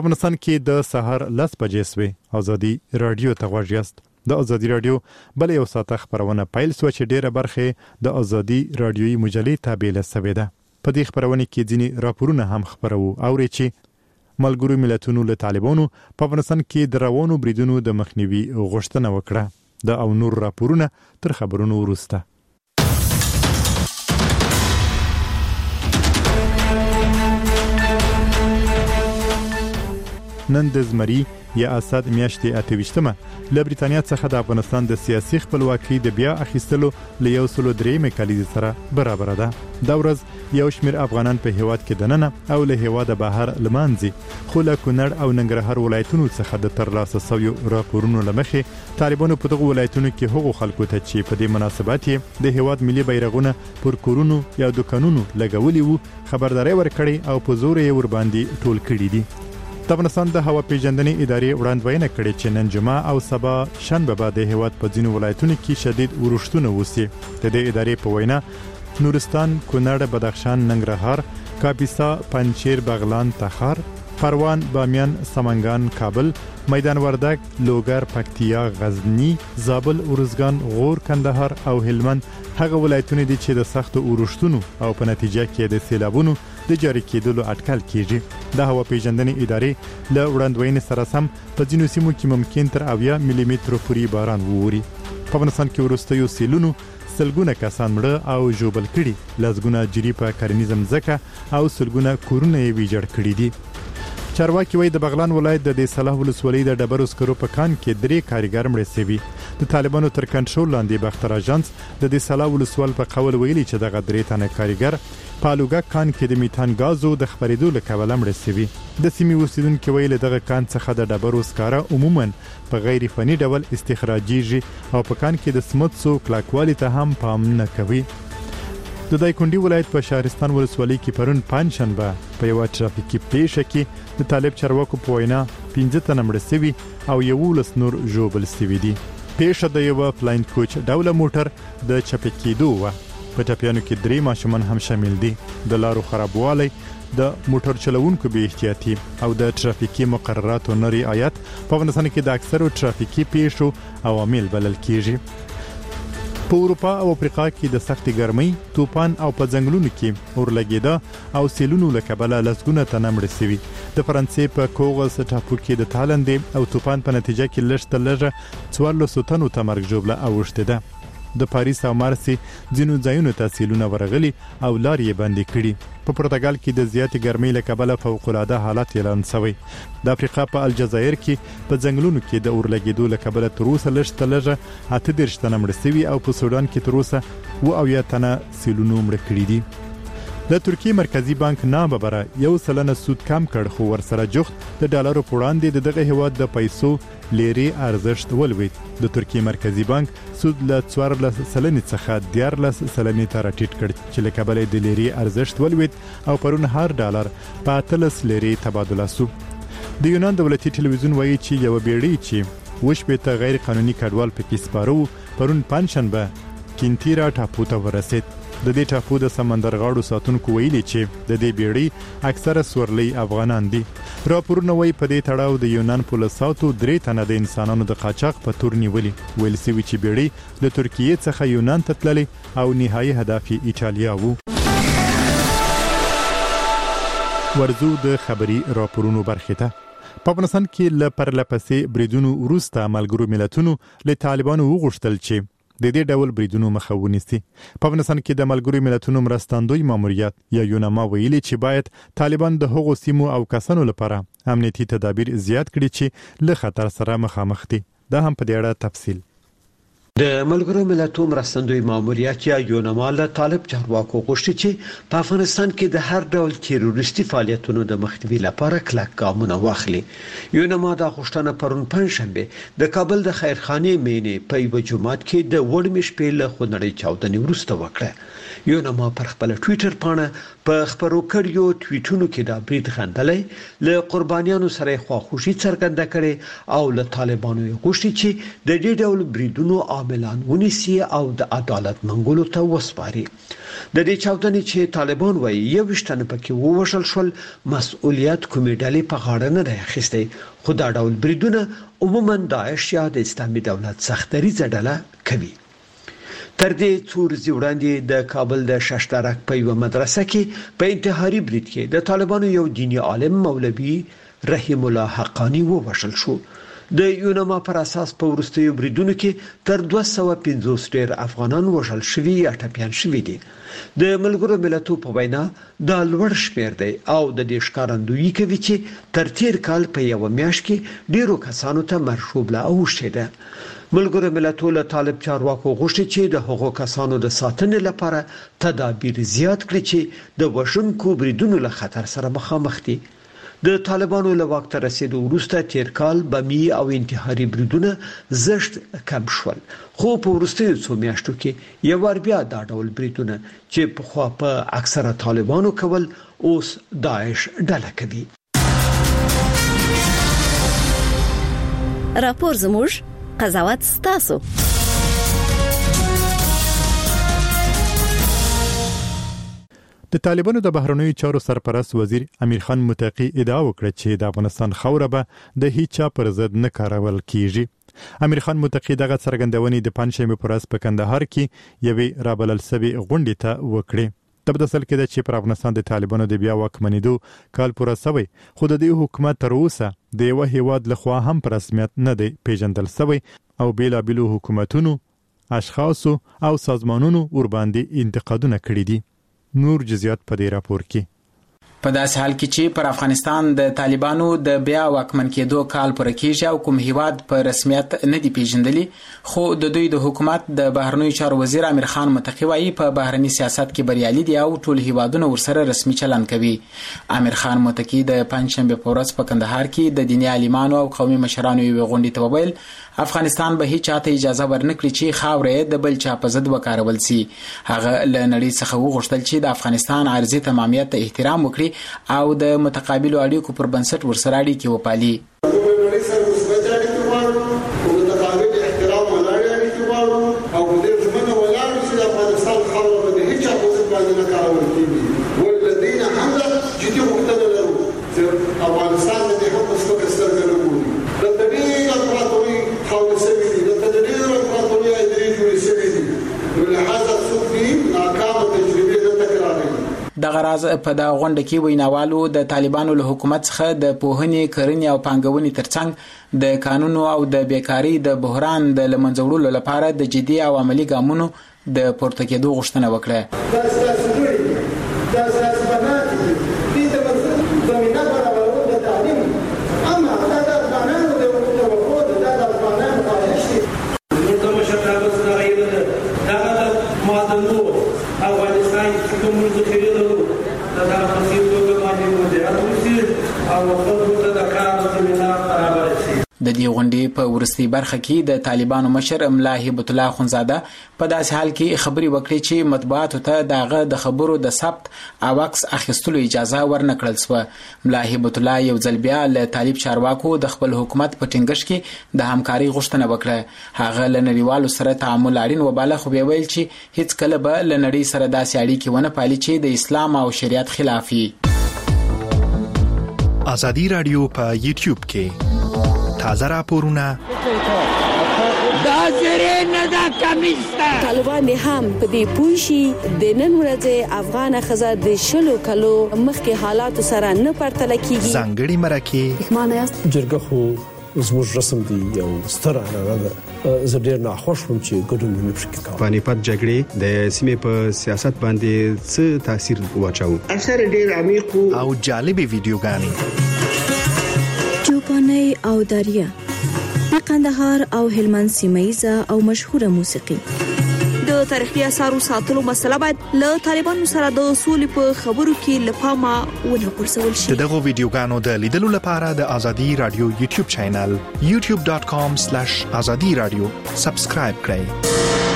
افغانستان کې د سهار 10 بجې سوې ازادي رادیو ته غوږ یاست. د ازادي رادیو بل یو ساعت خبرونه پیل سو چې ډیره برخه د ازادي رادیوي مجلې تابع لسوي ده. په دې خبرونه کې ځینی راپورونه هم خبرو او چې ملګرو ملتونو له طالبانو په افغانستان کې د روانو بریدونو د مخنیوي غوښتنه وکړه. د او نور راپورونه تر خبرونو وروسته. نن د زمري یا اسد میاشتې 28مه له بریټانیا څخه د افغانستان د سیاسي خپلواکۍ د بیا اخیستلو له 103 کلیزې سره برابر ده. دا ورځ یو شمېر افغانان په هیواد کې دننه او له هیواده بهر لمانځي، خو له کونړ او ننګرهار ولایتونو څخه د ترلاسه شویو راپورونو لمخې طالبانو په دغه ولایتونو کې هغو خلکو ته چې په دې مناسبت د هیواد ملي بیرغونه پر کورونو یا دکانونو لګولي وو خبرداري ورکړي او په زور یې ور باندې ټول کړي دي. د افغانستان د هوا پیژندنې ادارې وړاندوینه کړې چې نن جمعه او سبا شنبه به د هیواد په ځینو ولایتونو کې شدید اورښتونه وشي. د دې ادارې په وینا نورستان، کونړ، بدخشان، ننګرهار، کاپیسا، پنجشیر، بغلان، تخار، پروان، بامیان، سمنګان، کابل، میدان وردګ، لوګر، پکتیا، غزنی، زابل، ارزګان، غور، کندهار او هلمند هغه ولایتونه دي چې د سخت اورښتونو او په نتیجه کې د سیلابونو د جاری کېدلو اټکل کیږي. د هوا پیژندنې ادارې له وړاندوینې سره سم په ځینو سیمو کې ممکن تر 80 ملي متر پورې باران ووري. په افغانستان کې وروستیو سیلونو سلګونه کسان مړه او ژوبل کړي، لزګونه جری په کرنیزه مځکه او سلګونه کورونه یې ویجاړ کړي دي. چارواکي وایي د بغلان ولایت د صلاح ولسوالۍ د ډبرو سکرو په کان کې 3 کارګر مړه شوي. د طالبانو تر کنټرول لاندې باختر اژانس د صلاح ولسوال په قول ویلي چې دغه 3 تنه کارګر په لوګا کان کې د میتان غازو د خبرېدو لکه مړه شوي. د سیمې اوسیدونکو ویل دغه کان څخه د ډبرو سکاره عموما په غیر فني ډول استخراجيږي او په کان کې د سمڅو کلاکوالي ته هم پام نه کوي. د دایکنډي ولایت په شهرستان ولسوالۍ کې پرون پنځشنبه په یو ترافیکي پیښه کې د طالب چارواکو په وینا 15 تنه مړه شوي او 11 نور ژوبل شوي دي. پیښه د یو فلاین کوچ ډوله موټر د چپه کېدو و. په ټاپیانو کې 3 ماشومان هم شامل دي. د لارو خرابوالی، د موټر چلوونکو بې احتیاطي او د ترافیکي مقرراتو نه رعایت په افغانستان کې د اکثرو ترافیکي پیښو عوامل بلل کیږي. په اروپا او افریقا کې د سختي ګرمۍ، طوفان او په ځنګلونو کې اورلګیدا او سیلونو له کبله لسګونه تنه مړه شوي. د فرانسې په کوغس ټاپو کې د تالندې او طوفان په نتیجه کې لږ 14 تنو ته مرګ ژوبله اوښته ده. د پاریس او مارسي ځینو ځایونو ته سیلونه ورغلي او لارې بندې کړي. په پرتګال کې د زیاتې ګرمۍ له کبله فوق العاده حالت اعلان شوی. د افریقا په الجزایر کې په ځنګلونو کې د اورلګیدو له کبله تر اوسه لږ 38 تنه مړه شوي او په سودان کې تر اوسه 70 تنه سیلونو مړه کړي دي. د ترکیه مرکزی بانک ناببره 1% سود کم کړ، خو ورسره جوخت د ډالرو په وړاندې دغه هیواد د پیسو لیري ارزښت ولوید. د ترکیه مرکزی بانک سود له 14% څخه 14% ته راټیټ کړ چې له کبله د لیري ارزښت ولوید او پرون هر ډالر په 13 لیري تبادله شو. د یونان دولتي ټلویزیون وایي چې یو بیړۍ چې وشبته غیر قانوني کډوال پکې سپارو پرون پنځشنبه کینتیرا ټاپو ته ورسید. د دې ټاپو د سمندر غاړو ساتونکو ویلي چې د دې بیړۍ اکثره سورلي افغانان دي. راپورونه وایي په دې تړاو د یونان پولیسو 3 تنه د انسانانو د قاچاق په تور نیولي. ویل سوي چې بیړۍ له ترکیه څخه یونان ته تللي او نهایي هدف ایټالیا وو. ورزو د خبري راپورونو برخه ته. په افغانستان کې ل پرلپسې بریدونو وروسته ملګرو ملتونو له طالبانو وغوښتل چې د دې ډول بریدونو مخه ونیسي. په افغانستان کې د ملګرو ملتونو مرستندوی ماموریت یا یونما ویلي چې باید طالبان د هغو سیمو او کسانو لپاره امنیتي تدابیر زیات کړي چې له خطر سره مخامخ دي. دا هم په دې اړه تفصیل. د ملګرو ملتونو مرستندوی ماموریت یا یونما له طالب چارواکو غوښتي چې په افغانستان کې د هر ډول تروریستي فعالیتونو د مخنیوي لپاره کلک ګامونه واخلي. یونما د غوښتنه پرون پنځشنبه د کابل د خیرخانې مینې په یو جمعات کې د وړمې شپې له خونړۍ چاودنې وروسته وکړه. یونما پر خپل ټوئیټر باندې په خبرو کړیو ټویټونو کې دا برید غندلې له قربانیانو سره خواخوشي څرګنده کړي او له طالبانو غوښتي چې د دې ډول بریدونو عاملان ونیسي او د عدالت منګولو ته وسپاري. د دې چاودنې چې طالبان وایي 21 تنه پکې ووژل شول مسؤلیت کومې ډلې په غاړه نه دی اخیستی، خو دا ډول بریدونه عموما داعش یا د اسلامي دولت سختریزه ډله کوي. تر دې څو ورځې وړاندې د کابل د ششترک په یوه مدرسه کې په انتحاري برید کې د طالبانو یو دیني عالم مولوي رحیم الله حقانی ووژل شو. د یونما پر اساس په وروستیو بریدونو کې تر 250 ډیر افغانان وژل شوي یا ټپیان شوي دي. د ملګرو ملتونو په وینا دا لوړ شمېر دی او د دې ښکارندویي کوي چې تر تیر کال په یو میاشت کې ډیرو کسانو ته مرشوبله اوښتې ده. ملګرو ملتونو له طالب چارواکو غوښتي چې د هغو کسانو د ساتنې لپاره تدابیر زیات کړي چې د وژونکو بریدونو له خطر سره مخامخ دي. د طالبانو له واک ته رسیدو وروسته تیر کال بمی او انتحاري بریدونه زشت کم شول، خو په وروستیو څو میاشتو کې یو ور بیا دا ډول بریدونه چې په خوا په اکثره طالبانو کول اوس داعش ډله کوي. راپور زموږ قضاوت ستاسو. د طالبانو د بهرنیو چارو سرپرست وزیر امیر خان متقی ادعا وکړه چې د افغانستان خوره به د هیڅ چا پر ضد نه کارول کیږي. امیر خان متقی دغه څرګندونې د پنځشنبه پر ورځ په کندهار کې یوې رابلل سوي غونډې ته وکړه. تبدسل کې د چې پر افغانستان د طالبانو د بیا واکمنېدو کال پوره شوی، خو د دې حکومت تر اوسه د یو هیواد لخوا هم په رسمیت نه دی پیژندل شوی او بیلابیلو حکومتونو، اشخاصو او سازمانونو ور باندې انتقادونه کړي دي. نور جزئیات په دې راپور کې. په داسې حال کې چې پر افغانستان د طالبانو د بیا واکمن کېدو کال پوره کېږي او کوم هیواد په رسمیت نه دی پیژندلی، خو د دوی د حکومت د بهرنیو چارو وزیر امیر خان متقی وایي په بهرني سیاست کې بریالي دي او ټول هیوادونه ورسره رسمي چلند کوي. امیر خان متقی د پنځشنبه په ورځ په کندهار کې د دیني عالمانو او قومي مشرانو یو غونډې ته وویل افغانستان به هیڅ چاته اجازه ورنکړي چې خاورې د بل چا په ضد وکارول سي. هغه له نړۍ څخه وغوښتل چې د افغانستان عارضي تمامیت ته احترام وکړي او د متقابلو اړیکو پر بنسټ ورسره اړیکې وپالي. دغه راز په دا غونډه کې ویناوالو د طالبانو له حکومت څخه د پوهنې، کرنې او پانګونې ترڅنګ د قانونو او د بیکاری د بحران د لمنځه وړلو لپاره د جدي او عملی ګامونو د پورته کېدو غوښتنه وکړه. د دې غونډې په ورستي برخه کې د طالبانو مشر ملا هیبت الله خونزاده په داسې حال کې خبري وکړي چې مطبوعاتو ته دغه د خبرو د ثبت او عکس اخیستلو اجازه ورنکړل شوه. ملا هیبت الله یو ځل بیا له طالب چارواکو د خپل حکومت په ټینګښت کې د همکاري غوښتنه وکړه. هغه له نړیوالو سره تعامل اړین وباله، خو بیا ویل چې هیڅ کله به له نړۍ سره داسې اړیکې ونه پالي چې د اسلام او شریعت خلاف وي. ازادي رادیو په یوټیوب کې تازه راپورونه دا زری نه دا کمیسته طالبان هم په دې پوښي د نن ورځې افغان خزر د شلو کلو مخکې حالات سره نه پرتل کیږي. ځانګړي مرکه معنی است جرګه خو زموږ رسم دی یو ستر هنر ده. زه ډیر ناخوښ وم چې ګډون نه پکې کوم. پانیپت جګړې د سیمې په سیاست باندې څه تاثیر واچاو؟ اثر ډیر عمیق او جالب ویډیوګانې چوپاني او دریا د قندهار او هلمند سیمایزه او مشهوره موسیقي. د تاریخي اثارو ساتلو مسله باید له طالبانو سره د اصول په خبرو کې لپاره ونه پرسول شي. دغه ویډیوګانو د لیدلو لپاره د ازادي رادیو یوټیوب چینل youtube.com/azadiradio سبسکرایب کړئ.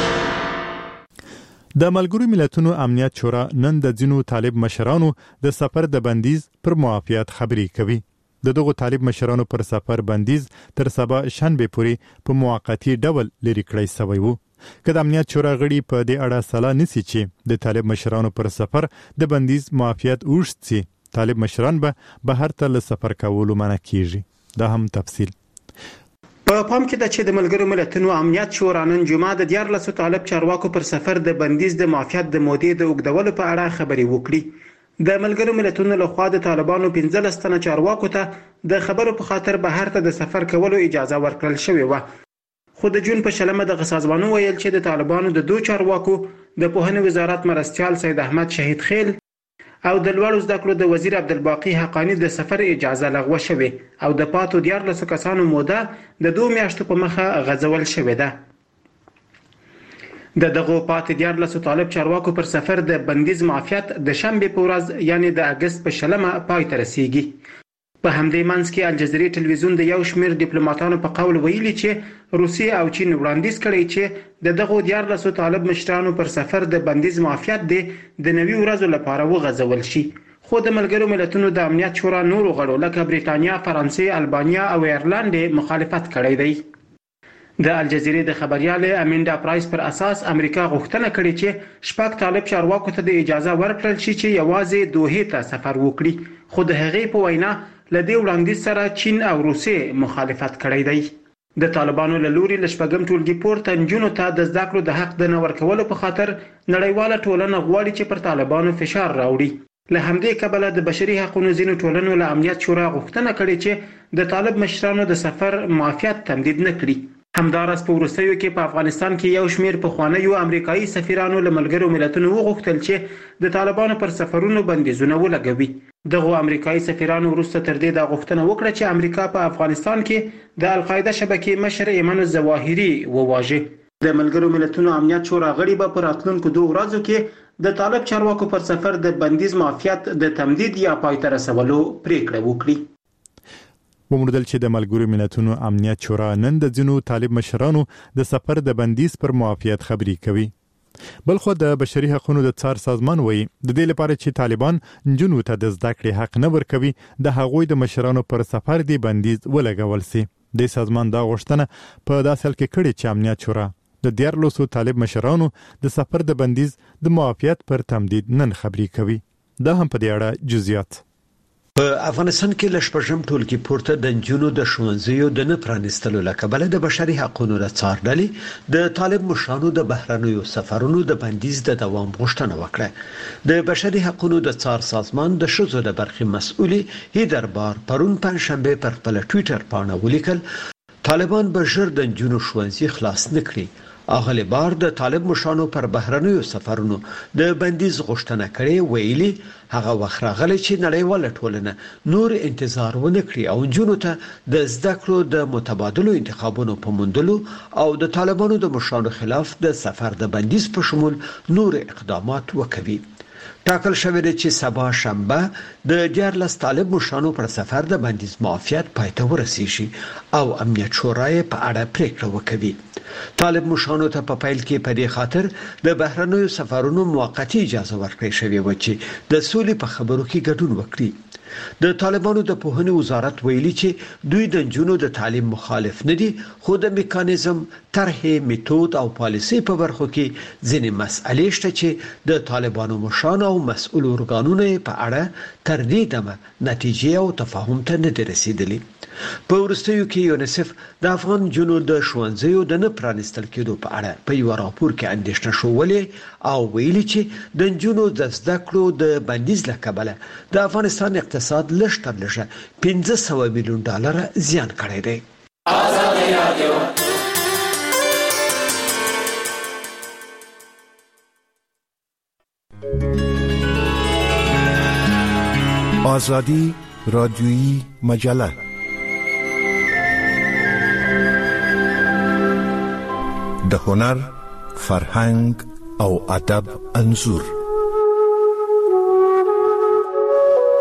د ملګرو ملتونو امنیت شورا نن د ځینو طالب مشرانو د سفر د بندیز پر موافقت خبري کوي. د دغه طالب مشرانو پر سفر بندیز تر سبا شنبه پورې په موقتی ډول لري کړی شوی وو. که د امنیت شورا غړي په دې اړه سلا نسی چې د طالب مشرانو پر سفر د بندیز معافیت اوږد سي، طالب مشران به بهر ته له سفر کولو منع کیږي. دا هم تفصیل په پام کې ده چې د ملګرو ملتونو امنیت شورا نن جمعه د 14 طالب چارواکو پر سفر د بندیز د معافیت د مودې د اوږدولو په اړه خبرې وکړي. د ملګرو ملتونو لخوا د طالبانو 15 تنه چارواکو ته د خبرو په خاطر بهر ته د سفر کولو اجازه ورکړل شوې و. خو د جون په شلمه د غسازبانو ویل چې د طالبانو د دوه چارواکو د پوهنې وزارت مرستيال سید احمد شهید خیل او د لوړو زده کړو د وزیر عبدالباقی حقانی د سفر اجازه لغوه شوې او د پاتو 14 کسانو موده د 2 میاشتو په مخه غځول شوې ده. دغه پاتې 14 طالب چارواکو پر سفر د بندیز معافیت د شنبه په ورځ یعنی د اگست په شلمه پای ته رسیږي. په همدې منځ کې الجزیره ټلویزیون د یو شمېر ډیپلوماټانو په قول ویلي چې روسیه او چین وړاندیز کړی چې دغه 14 طالب مشرانو پر سفر د بندیز معافیت د 90 ورځې لپاره وغځول شي. خو د ملګرو ملتونو د امنیت شورا نورو غړو لکه بریټانیا، فرانسې، البانیا او ایرلند مخالفت کړی دی. د الجزیره د خبريال امیندا پرایس پر اساس امریکا غوښتنه کړې چې شپږ طالب چارواکو ته د اجازه ورکړل شي چې یوازې دوحې ته سفر وکړي. خو د هغې په وینا لدې وړاندیز سره چین او روسیه مخالفت کړی دی. د طالبانو له لوري لشپږم ټولګي پورته نجونو ته د زده کړو د حق د نه ورکولو په خاطر نړیواله ټولنه غواړي چې پر طالبانو فشار راوړي. له همدې کبله د بشري حقوقو ځینو ټولنو له امنیت شورا غوښتنه کړې چې د طالب مشرانو د سفر معافیت تمدید نه کړي. همدارس په وروستیو کې په افغانستان کې یو شمېر پخوانیو امریکایي سفیرانو له ملګرو ملتونو وغوښتل چې د طالبانو پر سفرونو بندیزونه ولګوي. دغه امریکایي سفیرانو وروسته تر دې د غوښتنه وکړه چې امریکا په افغانستان کې د القاعده شبکې مشر ایمن الظواهري وواژه. د ملګرو ملتونو امنیت شورا غړي به پر راتلونکو 2 ورځو کې د طالب چارواکو پر سفر د بندیز معافیت د تمدید یا پای ته رسولو پریکړه وکړي. وموندل چې د ملګرو ملتونو امنیت شورا نن د ځینو طالب مشرانو د سفر د بندیز پر معافیت خبري کوي. بلخو د بشري حقوقو د څار سازمان وایي د دې لپاره چې طالبان نجونو ته د زده کړې حق نه ورکوي د هغوی د مشرانو پر سفر دی بندیز ولګول سي. د سازمان دا غوښتنه په داسې حال کې کړې چې امنیت شورا د 14 طالب مشرانو د سفر د بندیز د معافیت پر تمدید نن خبري کوي. دا هم په دې اړه جزئیات. په افغانستان کې لشپږم ټولګي پورته د نجونو د ښوونځیو د نه پرانیستلو له کبله د بشري حقوقو د څار ډلې د طالب مشرانو د بهرنیو سفرونو د بندیز د دوام غوښتنه وکړه. د بشري حقوقو د څار سازمان د شذو د برخې مسؤلې هیدر بار پرون پنځشنبه پر خپل ټوئیټر باندې ولیکل طالبان به ژر د نجونو ښوونځي خلاص نکړي. اغلی بار د طالب مشرانو پر بهرنیو سفرونو د بندیز غوښتنه کړې ویلي هغه وخت راغلی چې نړیواله ټولنه نور انتظار ونه کړي او نجونو ته د زده کړو د متبادلو انتخابونو په موندلو او د طالبانو د مشرانو خلاف د سفر د بندیز په شمول نور اقدامات وکوي. ټاکل شوی دی چې سبا شنبه د 14 طالب مشرانو پر سفر د بندیز معافیت پای ته ورسیږي او امنیت شورا په اړه پریکړه وکوي. طالب مشرانو ته په پیل کې په دې خاطر د بهرنیو سفرونو موقتی اجازه ورکړې شوې و چې د سولې په خبرو کې ګډون وکړي. د طالبانو د پوهنې وزارت ویلي چې دوی د نجونو د تعلیم مخالف نه دي، خو د میکانیزم، طرح، میتود او پالیسي په برخو کې ځینې مسئلې شته چې د طالبانو مشرانو او مسؤل ارګانونو په اړه تر دې دمه نتیجې او تفاهم ته نه رسیدلي. په وروستیو کې یونیسف د افغان جنو د ښوونځیو د نه پرانیستل کېدو په اړه په یو راپور کې اندېښنه شولې او ویلي چې د نجونو د زده کړو د بندیز له کبله د افغانستان اقتصاد لږ تر لږه $500 میلیون زیان کړی دی. آزادی رادیویی مجله د هنر، فرهنګ او ادب انځور.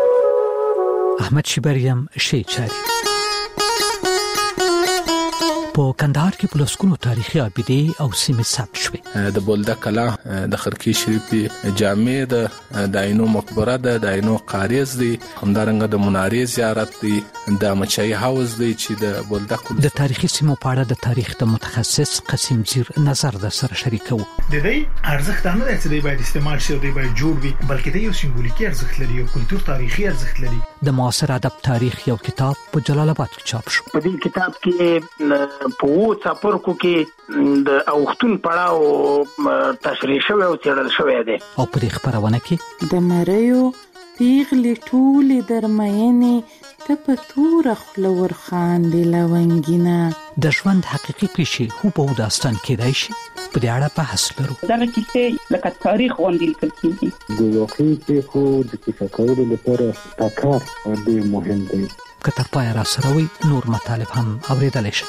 احمد شبریم شیچاری په کندهار کې پلسکونو تاریخي ابیدې او سیمې ثبت شوې. د بولده کلا د خرکی شریفي جامع د عینو مقبره د عینو قاریز دی، همدارنګه د منارې زیارت دی، د مچای هاوس دی چې د بولده کول. د تاریخي سیمو په اړه د تاریخ د متخصص قاسم زیر نظر د سره شریکو. د دې ارزښت نه دی چې دی باید استعمال شي او دی باید جوړ وي، بلکې د یو سمبولیکي ارزښت لري او کلتور تاریخي ارزښت لري. د معاصر ادب تاریخ یو کتاب په جلال آباد کې چاپ شو. په دې کتاب کې په څاپرکو کې د اوختون پړاو تشریح شوی او څېړل شوی دی. او په دې خبرونه کې د مریو پیغلې ټولې درمینې ته په تور خلور خاندې لونګینه. د ژوند حقیقي پیښې هو په داستان کېدای شي. په دې اړه بحث لرو. دا کیسې لکه تاریخ غونډې لیکل کېږي. د واقعي پیښو د کیسه کولو لپاره تکرار ډېر مهم دی. که تر پایه راسره وي نور مطالب هم اورېدلی شي.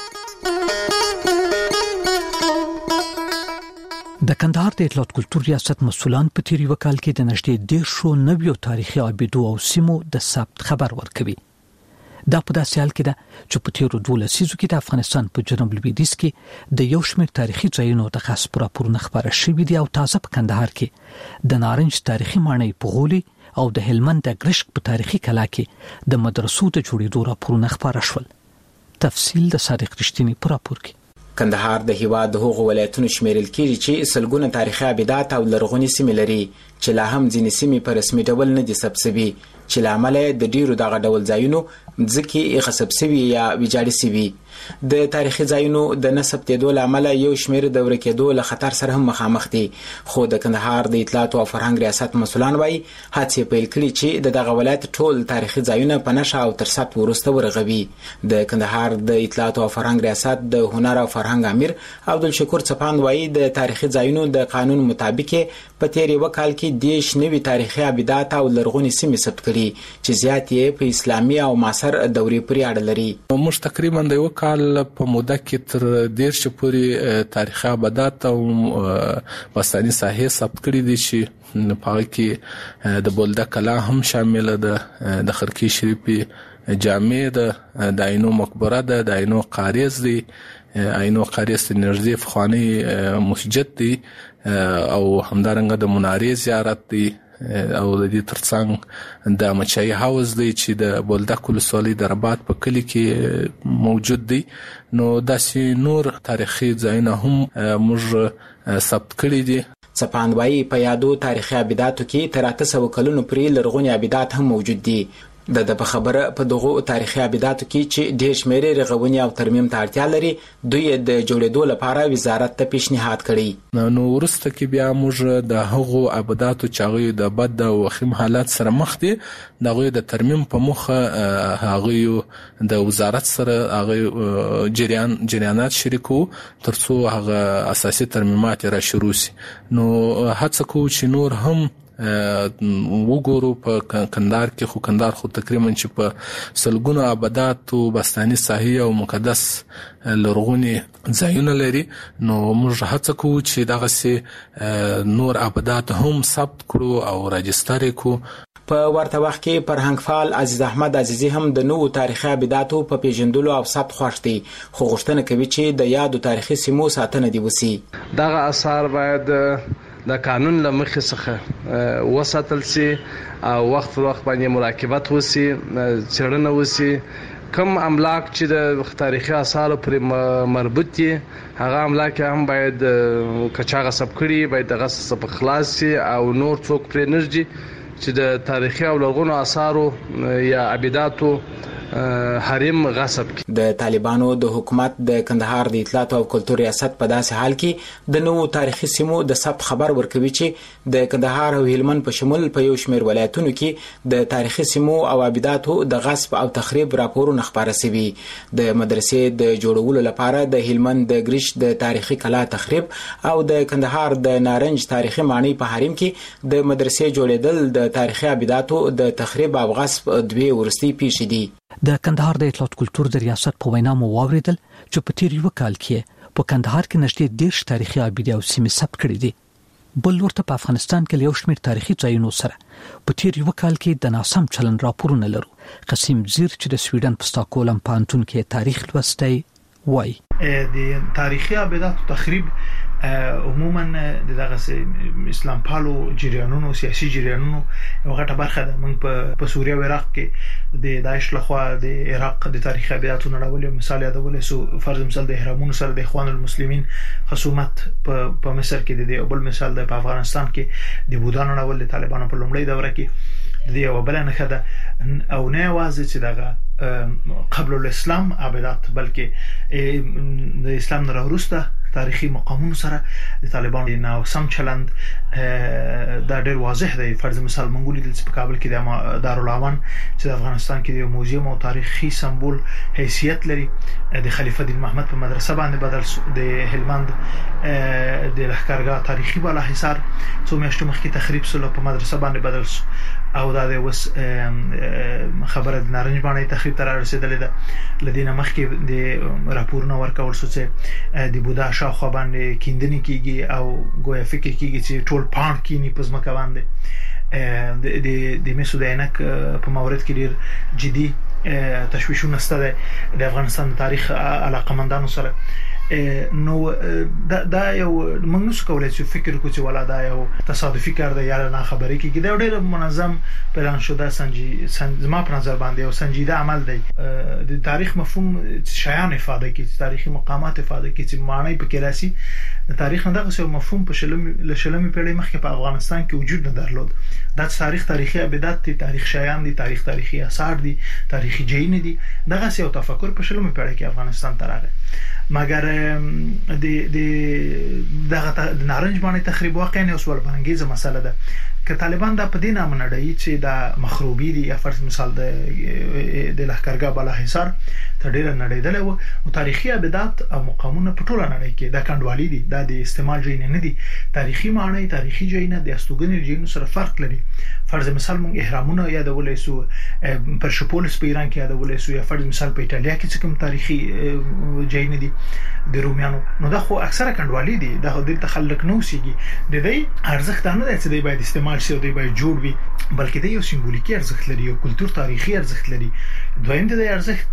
د کندهار د اطلاعات کلتور ریاست مسؤلان په تیر یو کال کې د نږدې 190 تاریخي ابیدو او سیمو د ثبت خبر ورکوي. دا په داسې حال کې ده چې په تیرو 12 لسیزو کې د افغانستان په جنوب لویدیځ کې د یو شمېر تاریخي ځایونو د غصب راپورونه خبره شوي دي او تازه په کندهار کې د نارنج تاریخي ماڼۍ په غولي او د هلمند د ګرشک په تاریخي کلا کې د مدرسو د جوړېدو راپورونه خبره شول. تفصیل د صادق رښتینی په راپور کې. کندهار د هیواد د هغو ولایتونو شمیرل کېږي چې سلګونه تاریخي ابیدات او لرغونې سیمې لري چې لا هم ځینې سیمې په رسمي ډول نه دي ثبت شوي، چې لامل د ډیرو دغه ډول ځایونو ځکه غصب شوي یا ویجاړ شوي. د تاریخي ځایونو د نسب تېدو لامل یو شمیر د ورکېدو له خطر سره هم مخامخ دي، خو د کندهار د اطلاعات او فرهنګ ریاست مسؤلان وایي هڅې پیل کړي چې دغه ولایت ټول تاریخي ځایونه په نشه او تر ثبت وروسته ورغوي. د کندهار د اطلاعات او فرهنګ ریاست د هنر او فرهنګ امیر عبدالشکور څپاند وایي د تاریخي ځایونو د قانون مطابق په تیر یو کال کې 10 نوي تاریخي ابیدات او لرغونې سیمې ثبت کړي چې زیات یې په اسلامي او معاصر دورې پورې اړه لري. موږ تقریبا د یو کال په موده کې تر 10 پورې تاریخي ابیدات او باستاني ساحې ثبت کړي دي چې په هغه کې د بولده کلا هم شامل ده، د خرکی شریفي جامع ده، د عینو مقبره ده، د عینو قاریز دی، عینو قاریز د نږدې فخوانی مسجد دی او همدارنګه د منارې زیارت دی او د دې ترڅنګ د مچای هاوس دی چې د بولده ولسوالۍ د رباط په کلی کې موجود دی. نو داسې نور تاریخي ځایونه هم موږ ثبت کړي دي. څپاند وایي په یادو تاریخي ابیداتو کې تر 800 کلونو پورې لرغونې ابیدات هم موجود دي. د په خبره په دغه تاریخي ابیداتو کې چې ډېر شمېر رغونې او ترمیم ته اړتیا لري، دوی د جوړېدو لپاره وزارت ته پیشنهاد کړی. نو وروسته کې بیا موږ د هغو ابیداتو چې هغوی د بد او وخیم حالات سره مخ دي د هغوی د ترمیم په موخه هغوی د وزارت سره هغوی جریانات شریکو تر څو هغه اساسي ترمیمات را شروع شي. نو هڅه کوو چې نور هم وګورو په کندهار کې، خو کندهار خو تقریبا چې په سلګونو ابیدات او باستاني ساحې او مقدس لرغونې ځایونه لري. نو موږ هڅه کوو چې دغه سي نور ابیدات هم ثبت کړو او راجستر کړو. په ورته وخت کې فرهنګفعال عزیز احمد عزیزی هم د نوو تاریخي ابیداتو په پیژندلو او ثبت خوښ دی، خو غوښتنه کوي چې د یادو تاریخي سیمو ساتنه دی وسی. دغه آثار باید د قانون له مخې څخه وساتل شي او وخت پر وخت باندې مراقبت وشي، څېړنه وشي. کم املاک چې د تاریخي آثارو پر مربوط دي هغه املاک هم باید کچا غصب کړي باید د غصب خلاص شي او نور څوک پرې نږدې چې د تاریخي او لرغونو آثارو یا ابیداتو حریم غصب کی. د طالبانو د حکومت د کندهار د اطلاعات او کلتور ریاست په داسې حال کې د نوو تاریخي سیمو د ثبت خبر ورکوي چې د کندهار او هلمند په شمول په یو شمېر ولایتونو کې د تاریخي سیمو او ابیداتو د غصب او تخریب راپورونه خبره شوي. د مدرسې د جوړولو لپاره د هلمند د ګرش د تاریخي کلا تخریب او د کندهار د نارنج تاریخي ماڼۍ په حریم کې د مدرسې جوړېدل د تاریخي ابیداتو د تخریب او غصب دوی ورستي پیښې دي. د کندهار د اطلاعات کلتور د ریاست په وینا مو واوریدل چې په تیر یو کال کې په کندهار کې نږدې 10 تاریخي ابیدې او سیمې ثبت کړي دي. بل ورته په افغانستان کې یو شمېر تاریخي ځایونو سره په تیر یو کال کې د ناسم چلن راپورونه لرو. قاسم زیر چې د سویډن په ستاکهولم پوهنتون کې تاریخ لوستی وایي د تاریخي ابدات تخریب عموما دغه اسلام پالو جریانونو سیاسي جریانونو یو غټه برخه ده. موږ په سوریه او عراق کې د داعش لخوا د عراق د تاریخي ابداتو نړول مثال یادول سو فرض مثال د احرامونو سره د اخوان المسلمین خصومت په مصر کې د بل مثال د افغانستان کې د بودانو نړول د طالبانو په لومړۍ دوره کې د یو بل نه خده او نه واځي چې دغه قبل الاسلام ابدات بلکې د اسلام نه وروسته تاریخي مقامونو سره د طالبانو نه سم چلند دا ډېر واضح دی. فرض مثال منګولي د کابل کې د دارالعوان چې د افغانستان کې د موزیم او تاریخي سمبول حیثیت لري د خلیفہ دین محمد په مدرسه باندې بدل د هلمند د لښکرګاه تاریخي بالا حصار څو میاشتې مخکې تخریب سول په مدرسه باندې بدل او دا د وس خبره د نارنج باندې تخریب تر رسیدلې ده. لدینه مخکې د راپورونه ورکول شو چې د بودا شاوخوا باندې کیندنې کیږي او ګویا فکر کیږي چې ټول پاند کینی په ځمکه باندې د میسو د عینک په مورد کې ډیر جدي تشویشونه ستده د افغانستان تاریخ علاقمندانو سره. نو دا یو موږ نشو کولای چې فکر وکړو چې ولا دا یو تصادفي کار دی یا نه خبرې کیږي. دا ډېر منظم پلان شده زما په نظر باندې یو سنجیده عمل دی. د تاریخ مفهوم شایان ifade کوي، تاریخي مقامات ifade کوي چې معنی په کې راسي. د تاریخ نه دغه یو مفهوم په شلمي پیړۍ مخکې په افغانستان کې وجود نه درلود. دا تاریخي ابدات دي، تاریخ شایان دي، تاریخي آثار دي، تاریخي جین دي. دغه یو تفکر په شلمي پیړۍ کې افغانستان ته راغی. مګر د نارنج باندې تخریب واقعا یو سوال بانګیزه مسله ده. که طالبان دا په دینه منډي چې دا مخروبي دي یا فرض مثال د لښکرګاه بالا حصار ته ډیر نړیدل او تاریخي ابدات او مقامونه په ټوله نړۍ کې دا کندوالي دي، دا د استعمال جین نه دي. تاریخي معنی تاریخي جین د استوګنې جین سره فرق لري. فرض مثال مونږ احرامونه یادولای سو پرشپولس په ایران کې یادولای سو یا فرض مثال په ایتالیا کې کوم تاریخي جین دي د روميانو. نو دا خو اکثره کندوالي دي، دا د تخلق نو سیږي. د دې ارزښت نه دی چې دی باید استعمال شي او دی باید جوړ وي، بلکې د یو سمبولیکي ارزښت لري او کلچر تاریخي ارزښت لري. دویم د ارزښت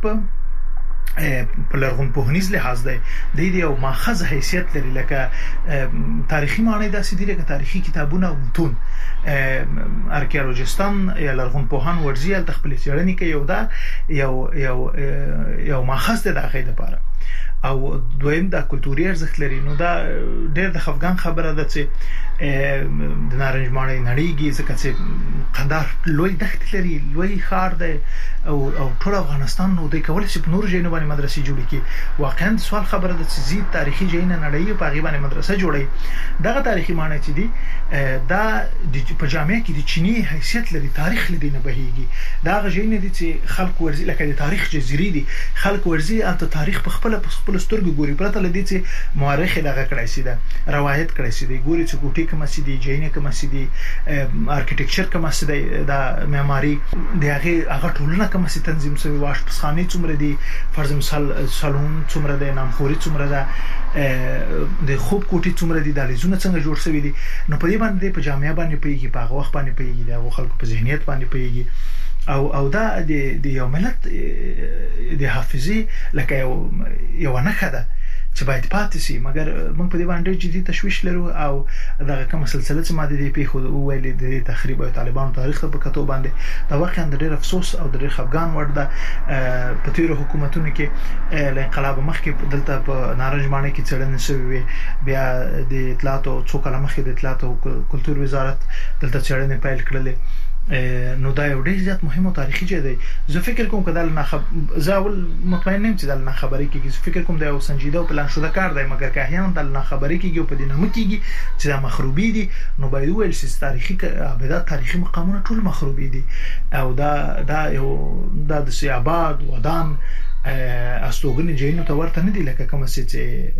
په لرغون پوهنیز لحاظ دی د یو ماخذ حیثیت لري. لکه تاریخي معنی داسې دي لکه تاریخي کتابونه او متون. ارکیولوژیستان یا لرغون پوهان ورزي ال تخپل څېړنې کوي او دا یو ماخذ دی د اخیده لپاره. او دویم دا کلتوري ارزښت لري. نو دا ډېر د خفګان خبره ده چې د نارنج ماڼۍ نړیږي ځکه چې قندهار لوی دښت لري، لوی ښار دی او ټول افغانستان نو د کول چې په نور ځایونو باندې مدرسې جوړې کی. واقعا سوال خبره ده چې زی تاریخي ځایونه نړۍ په غیبه مدرسه جوړي. دغه تاریخي معنی چې دي دا په جامعه کې د چینی حیثیت لري، تاریخ لري نه بهيږي. دا غږینه دي چې خلک ورزي لکه د تاریخ جزيري دي، خلک ورزي البته تاریخ په خپل سترګو ګوري، پرته لدی چې مورخ دغه کړی سي ده روایت کړی سي دي، ګوري چې کوټي کوم سي دي، جینه کوم سي دي، ارکیټیکچر کوم سي دي، دا معماري دغه ټولنه کوم سي تنظیم سوی، واش پسخانه څومره دي، فرض مثال سالون څومره دي، نامخوري څومره ده، د خوب کوټي څومره دي، د لیزونه څنګه جوړ شوی دي. نو په دې باندې په جامعه باندې پیږي، په هغه وخت باندې پیږي، د خلکو په ذهنیت باندې پیږي. او دا د یو ملت د حافظي لکه یو نه خده چې باید پاتې شي. مګر موږ په دې باندې جدي تشویش لرو او دغه کوم سلسله چې ماده دی په خو ویلې د تخریب او طالبانو تاریخ په کتو باندې دا واقعا د ډېر افسوس او د ډېر خفګان وړ ده. په تیرو حکومتونو کې ل انقلاب مخکې دلته په نارنج ماڼۍ کې څېړنې شوې، بیا د اطلاعات او څو کلمه مخکې د اطلاعات او کلتور وزارت دلته څېړنې پیل کړلې. نو دا یو ډېر زیات مهم او تاریخي ځای دی. زه فکر کوم کله زاول مطمئن نیم چې د خبرې کېږي، فکر کوم دا یو سنجیده او پلان شوه کار دی. مګر که احیانا د خبرې کېږي او په دې نه کېږي چې دا مخروبي دي، نو باید ویل چې تاریخي ابدات تاریخي مقامونه ټول مخروبي دي. او دا یو د سیاباد ودان استوګنې جینو ته ورته نه دي لکه کوم چې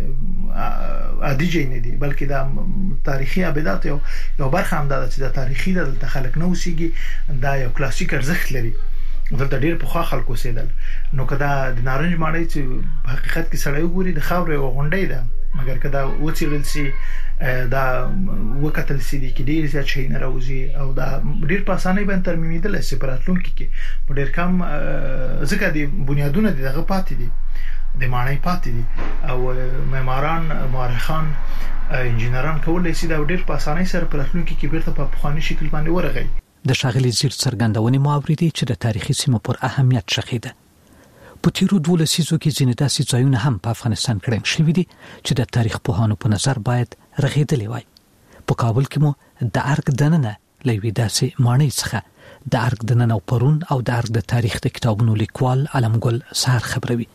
عادي جین دي، بلکې دا تاریخي ابدات یو برخه هم ده چې د تاریخي د خلک نو سیږي. دا یو کلاسیک ارزښت لري، دلته ډېر په خوا خلکو سیدل. نو کدا د نارنج ماڼۍ چې په حقیقت کې سړی وګوري د خاورې او غونډۍ ده، مګر کدا وڅېړل سي دا وکتل سي دي کې ډېر زیات شي نه راوځي او دا ډېر په اسانۍ باندې ترمیمېدل سي. په راتلونکي کې په ډېر کم ځکه د بنیادونه دغه پاتې دي د معنی پاتې دي او معماران مؤرخان انجینران کولای شي دا ډېر په اسانۍ سره په راتلونکي کې بیرته په پخوانی شکل باندې ورغی. د ښاغلي زیر څرګندونې ماوريدي چې د تاریخي سیمو پر اهمیت شخیده. په تیرو 12 لسیزو کې ځینې داسې ځایونه هم په افغانستان کې رنګ شوي دي چې د تاریخ پوهانو په نظر باید رغېدلي وای. په کابل کې مو د ارګ دننه لوي داسې معنی څخه د ارګ دننه او پرون او د ارګ د تاریخ د کتابونو لیکوال علمګل سحر خبروي.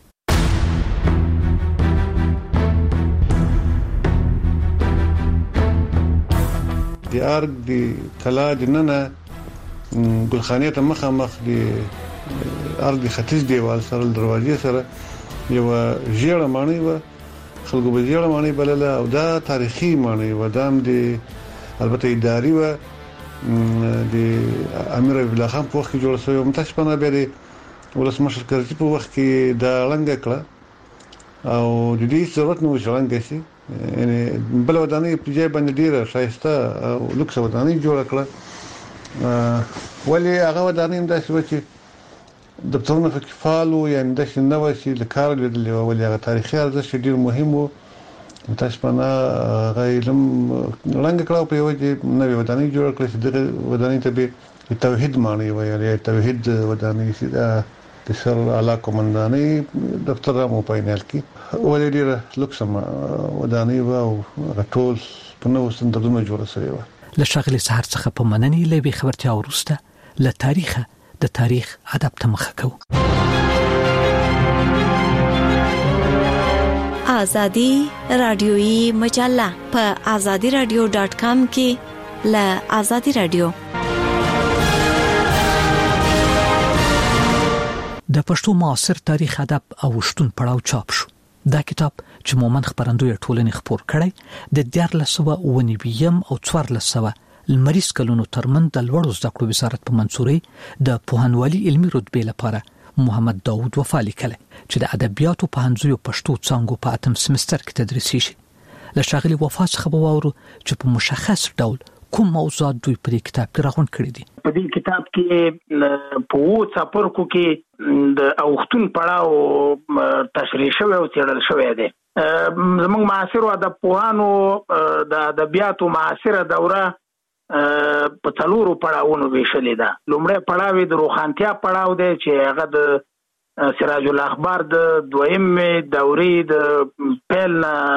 د ارګ د کلا دننه ګلخانه ته مخامخ د ارګ ختیځ دیوال سره دروازې سره یو ژیړه معنی و خلکو به ژیړه معنی بلله او دا تاریخي معنی و دام د البته اداري و د امیر الله خان په وخت کې جوړ شوی متاسفانه به د ولسمشر کرزي په وخت کې دا لنګ کړه او د دې ضرورت نو څنګه شي یعنی بل ودانۍ په ځای باندې ډیره شایسته او لوکس ودانۍ جوړ کړه ولی هغه ودانۍ هم داسې و چې دفترونه په کفالو یعنی داسې نه و چې د کار لیدلې و ولی هغه تاریخي ارزښت ډیر مهم و متاسفانه هغه علم لنګ کړه په یوه چې نوې ودانۍ جوړ کړه چې دغه ودانۍ ته به توحید معنی ویل توحید ودانۍ چې د سر اعلی قومندانۍ دفتر مو پاینل کې ولې ډیره لوکس ودانۍ و او ټول په نوو سندرونو جوړه شوې و. له ښاغلي سحر څخه په مننې لوي خبرتیا وروسته له تاریخه د تاریخ ادب ته مخه کوو. آزادی رادیویی مجله په azadiradio.com کې له آزادی رادیو. د پښتو معاصر تاریخ ادب او شتون پړاو چاپ شو. دا کتاب چې مومن خبرندوی ټولنې خپور کړی د 1490 او 1400 لمریز کلونو ترمن د لوړو زده کړو وزارت په منصوري د پوهنوالي علمي رتبې لپاره محمد داوود وفا لیکل چې د ادبیاتو په هنځو پښتو څانګو په اتم سمستر کې تدریس شي. له ښاغلي وفا څخه به واورو چې په مشخص ډول کوم موضوعات دوی په کتاب کې راغون کړی دي. په دې کتاب کې په وو څپرکو کې د اوختون پړاو تشریح شوی او څېړل شوی دی. زموږ معاصر ادب پوهانو د ادبیاتو معاصره دوره په څلورو پړاوونو ویشلې ده. لومړی پړاو د روښانتیا پړاو دی چې هغه د سراج الاخبار د دویمې دورې د پیل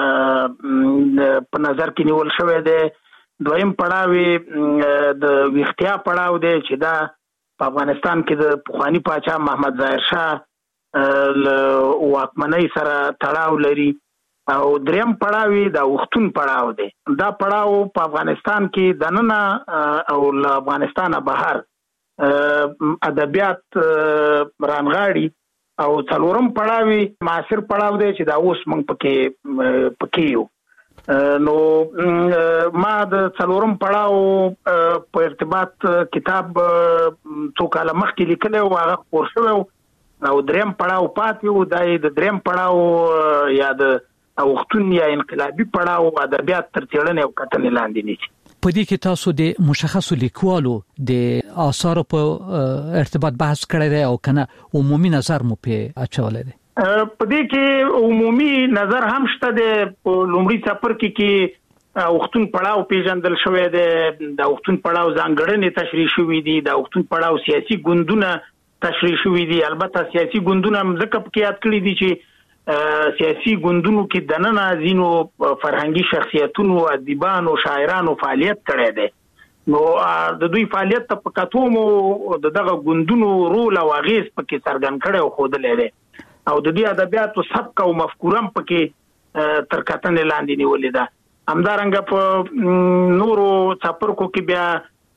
په نظر کې نیول شوی دی. دویم پړاو د ویختیا پړاو دی چې دا په افغانستان کې د پخوانی پاچا محمد ظاهر شاه له واکمنۍ سره تړاو لري. او دریم پړاو د وختون پړاو دی. دا پړاو په افغانستان کې دننه او له افغانستانه بهر ادبیات رانغاړي. او څلورم پړاو معاصر پړاو دی چې دا اوس موږ پکې یو. نو ما د څلورم پړاو په ارتباط کتاب څو کاله مخکې لیکلی او هغه خپور شوی او دریم پړاو پاتې و. دا د دریم پړاو یا د اوختون یا انقلابي پړاو ادبیات تر څېړنې او کتنې لاندې نیسي. په دې کې تاسو د مشخصو لیکوالو د آثارو په ارتباط بحث کړی دی او کنه عمومي نظر مو په اچولی دی؟ په دې کې عمومي نظر هم شته دی. په لومړي څپرکي کې اوختون پړاو پیژندل شوی دی. د اوختون پړاو ځانګړنې تشریح شوي دي. د اوختون پړاو سیاسي ګوندونه تشریح شوي دي. البته سیاسي ګوندونه هم ځکه پکې یاد کړي دي چې سیاسي ګوندونو کې دننه ځینو فرهنګي شخصیتونو ادیبانو شاعرانو فعالیت کړی دی. نو د دوی فعالیت ته په کتو مو دغه ګوندونو رول او اغیز پکې څرګند کړی او ښودلی دی. او د دې ادبیاتو سبک او مفکوره هم پکې تر کتنې لاندې نیولې ده. همدارنګه په نورو څپرکو کې بیا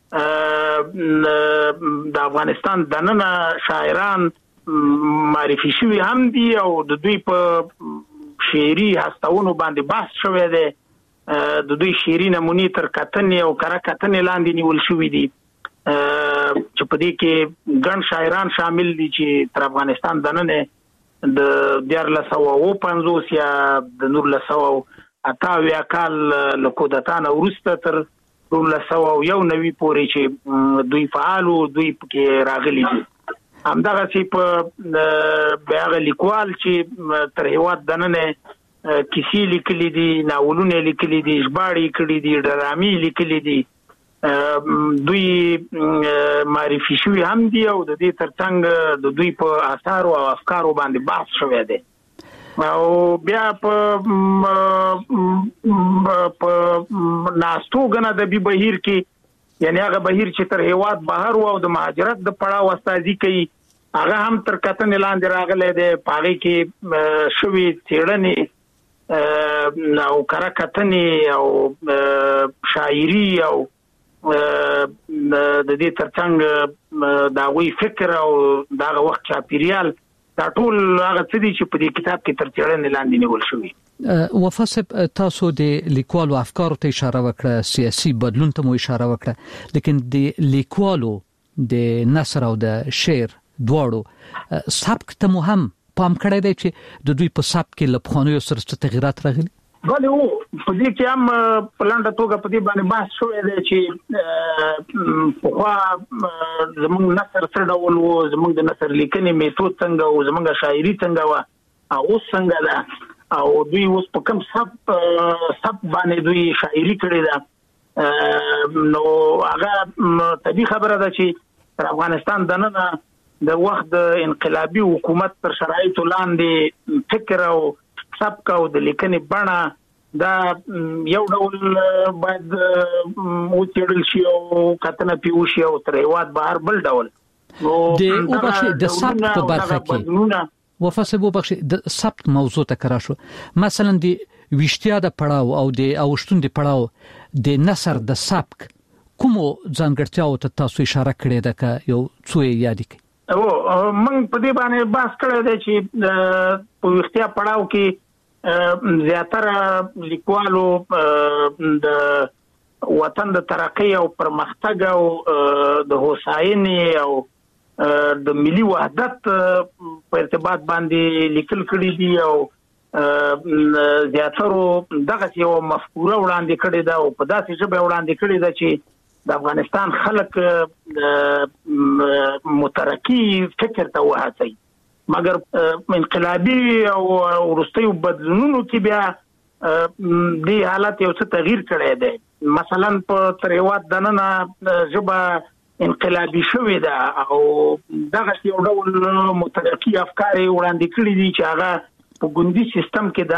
د افغانستان دننه شاعران معرفي شوي هم دي او د دوی په شعري هستونو باندې بحث شوی دی. د دوی شعري نمونې تر کتنې او کره کتنې لاندې نیول شوي دي چې په دې کې ګڼ شاعران شامل دي چې تر افغانستان دننه د 1450 یا د 1988 کال له کودتانه وروسته تر 1991 پورې چې دوی فعالو دوی پکې راغلي دي. همدغه سی په بیاغه لیکوال چې تر هیواد دننه کیسې لیکلې دي، ناولونه لیکلي دي، ژباړې کړي دي، ډرامې لیکلي دي، دوی معرفي شوي هم دي او د دې ترڅنګ د دوی په آثار او افکارو باندې بحث شوی دی. او بیا په ناستو غنه د بي بهیر کې یعنی هغه بهیر چې تر هیواد بهر او د مهاجرت د پړاو استازي کوي هغه هم تر کتن لاندې راغلی دی. پاغي کې شوي څېړنې او کتنې او شاعري او د دې ترڅنګ دا وی فکر او دا وخت چاپیریال دا ټول هغه څه دي چې په دې کتاب کې تر څېړنې لاندې نیول شوی. وفاسب تاسو د لیکوالو افکارو ته اشاره وکړه، سیاسي بدلون ته مو اشاره وکړه، لیکن د لیکوالو د نثر او د شعر دواړو سبک ته مو هم پام کړی دی چې د دوی په سبک کې له پخوانیو سره څه تغیرات راغلي؟ بله په دې کې هم په لنډه توګه په دې باندې بحث شوی دی چې پخوا زموږ نثر څه ډول و، زموږ د نثر لیکنې میتود څنګه و، زموږ شاعري څنګه وه او اوس څنګه ده، او دوی اوس په کوم سب باندې دوی شاعري کړې ده. نو هغه طبیعي خبره ده چې تر افغانستان دننه د وخت د انقلابي حکومت پر شرایطو لاندې فکر او سبک او د لیکنې بڼه دا یو ډول باید وڅېړل شي او کتنه پې وشي او تر هیواد بهر بل ډول. د سبک په برخه کې وفاسب وبخښي د سبک موضوع ته کرا شو، مثلا د ویشتیا د پړاو او د اوشتون د پړاو د نثر د سبک کومو ځانګړتیاو ته تاسو اشاره کړې ده که یو څو یې یاد کړئ؟ موږ په دې باندې بحث کړی دی چې په ویشتیا پړاو کې زیاتره لیکوالو د وطن د ترقۍ او پرمختګ او د هوساینې او د ملي وحدت په ارتباط باندې لیکل کړي دي او زیاترو دغه یو مفکوره وړاندې کړې ده او په داسې ژبه وړاندې کړې ده چې د افغانستان خلک مترقي فکر ته وهڅوي. مګر انقلابي او وروستیو بدلونونو کې بیا دې حالت یو څه تغییر کړی دی. مثلا په تر هیواد دننه ژبه انقلابي شوې ده او دغه یو ډول مترقي افکار وړاندې کړي دي چې هغه په ګوندي سیستم کې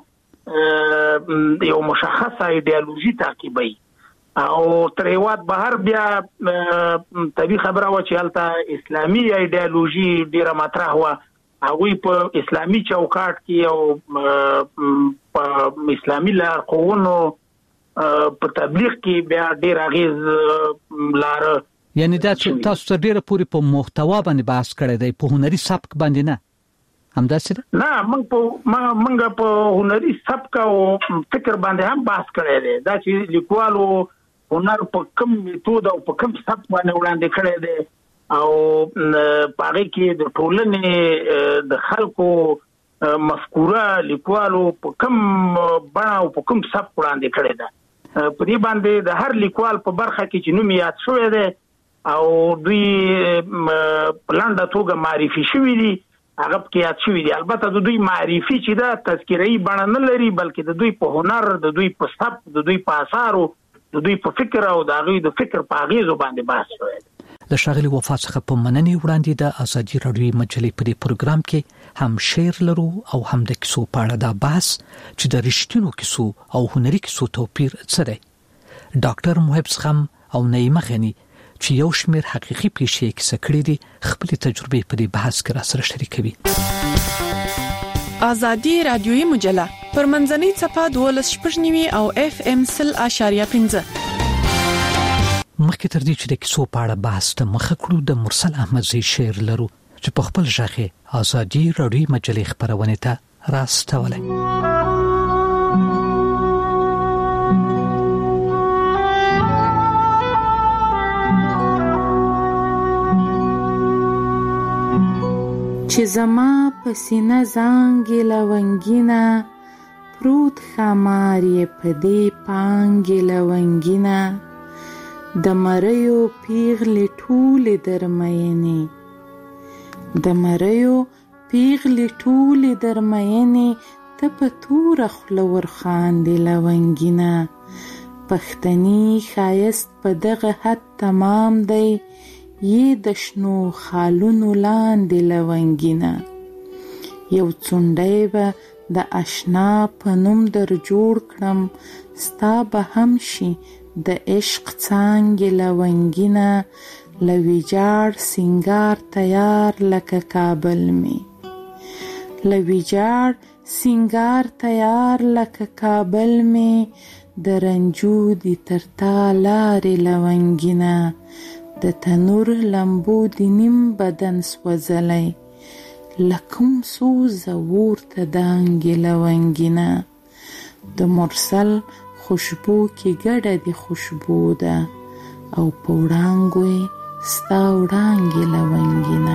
دننه یو مشخصه ایدئولوژي تعقیبوي او تر هیواد بهر بیا طبیعي خبره و چې هلته اسلامي ایدئولوژي ډیره مطرح وه، هغوی په اسلامي چوکاټ کې او په اسلامي لارښوونو په تبلیغ کې بیا ډیر اغیز لاره. یعنی دا چې تاسو تر ډیره پورې په محتوا باندې بحث کړی دی، په هنري سبک باندې نه؟ همداسې ده؟ نه، موږ په هنري سبک او فکر باندې هم بحث کړی دی. دا چې لیکوالو هنر په کوم میتود او په کوم سبک باندې وړاندې کړی دی او په هغې کې د ټولنې د خلکو مفکوره لیکوالو په کوم بڼه او په کوم سبک وړاندې کړی ده. په دې باندې د هر لیکوال په برخه کې چې نوم یاد شوی دی او دوی په لنډه توګه معرفي شوي دي هغه پکې یاد شوي دي. البته د دوی معرفي چې ده تذکیره‌ایي بڼه نه لري، بلکې د دوی په هنر، د دوی په سبک، د دوی په اثارو، د دوی په فکر او د هغوی د فکر په اغیزو باندې بحث شوی دی. د ښاغلي وفا څخه په مننې وړاندې د ازادي راډیوي مجلې په دې پروګرام کې هم شعر لرو او هم د کیسو په اړه دا بحث چې د رښتینو کیسو او هنري کیسو توپیر څه دی. ډاکټر محب زغم او نعیمه غني چې یو شمېر حقیقي پیښې کیسه کړې دي خپلې تجربې په دې بحث کې راسره شریکوي. ازادي راډیوي مجله پر منځنۍ صفحه 12.9 او FM 0.5 مخکې تر دې چې د کیسو په اړه بحث ته مخه کړو د مرسل احمدزي شعر لرو چې په خپل ژغه ازادي راډیوي مجلې خبرونه ته راستولای. چې زما پسینه زانګې لونګینا پروت خمار یې پدې پانګې لونګینا د مریو پیغلې ټولې درمینې د مریو پیغلی ټولې درمینې ته په توره خوله ورخاندې لونګینه. پښتني ښایست په دغه حد تمام دی، یې د شنو خالونو لاندې لونګینه. یو څونډی به د اشنا په نوم در جوړ کړم، ستا به هم شي د عشق څانګې لونګینه. له ویجاړ سینګار تیار لکه کابل می، له ویجاړ سینګار تیار لکه کابل می. د رنجو دی تر تا لارې لونګینه، د تنور لمبو دی نیم بدن سوځلی، لکم سوزه ورته دانګې لونګینه. د مرسل خوشبو کې ګډه دی خوشبو ده، او په وړانګو یې ستا وړانګې لونګینه.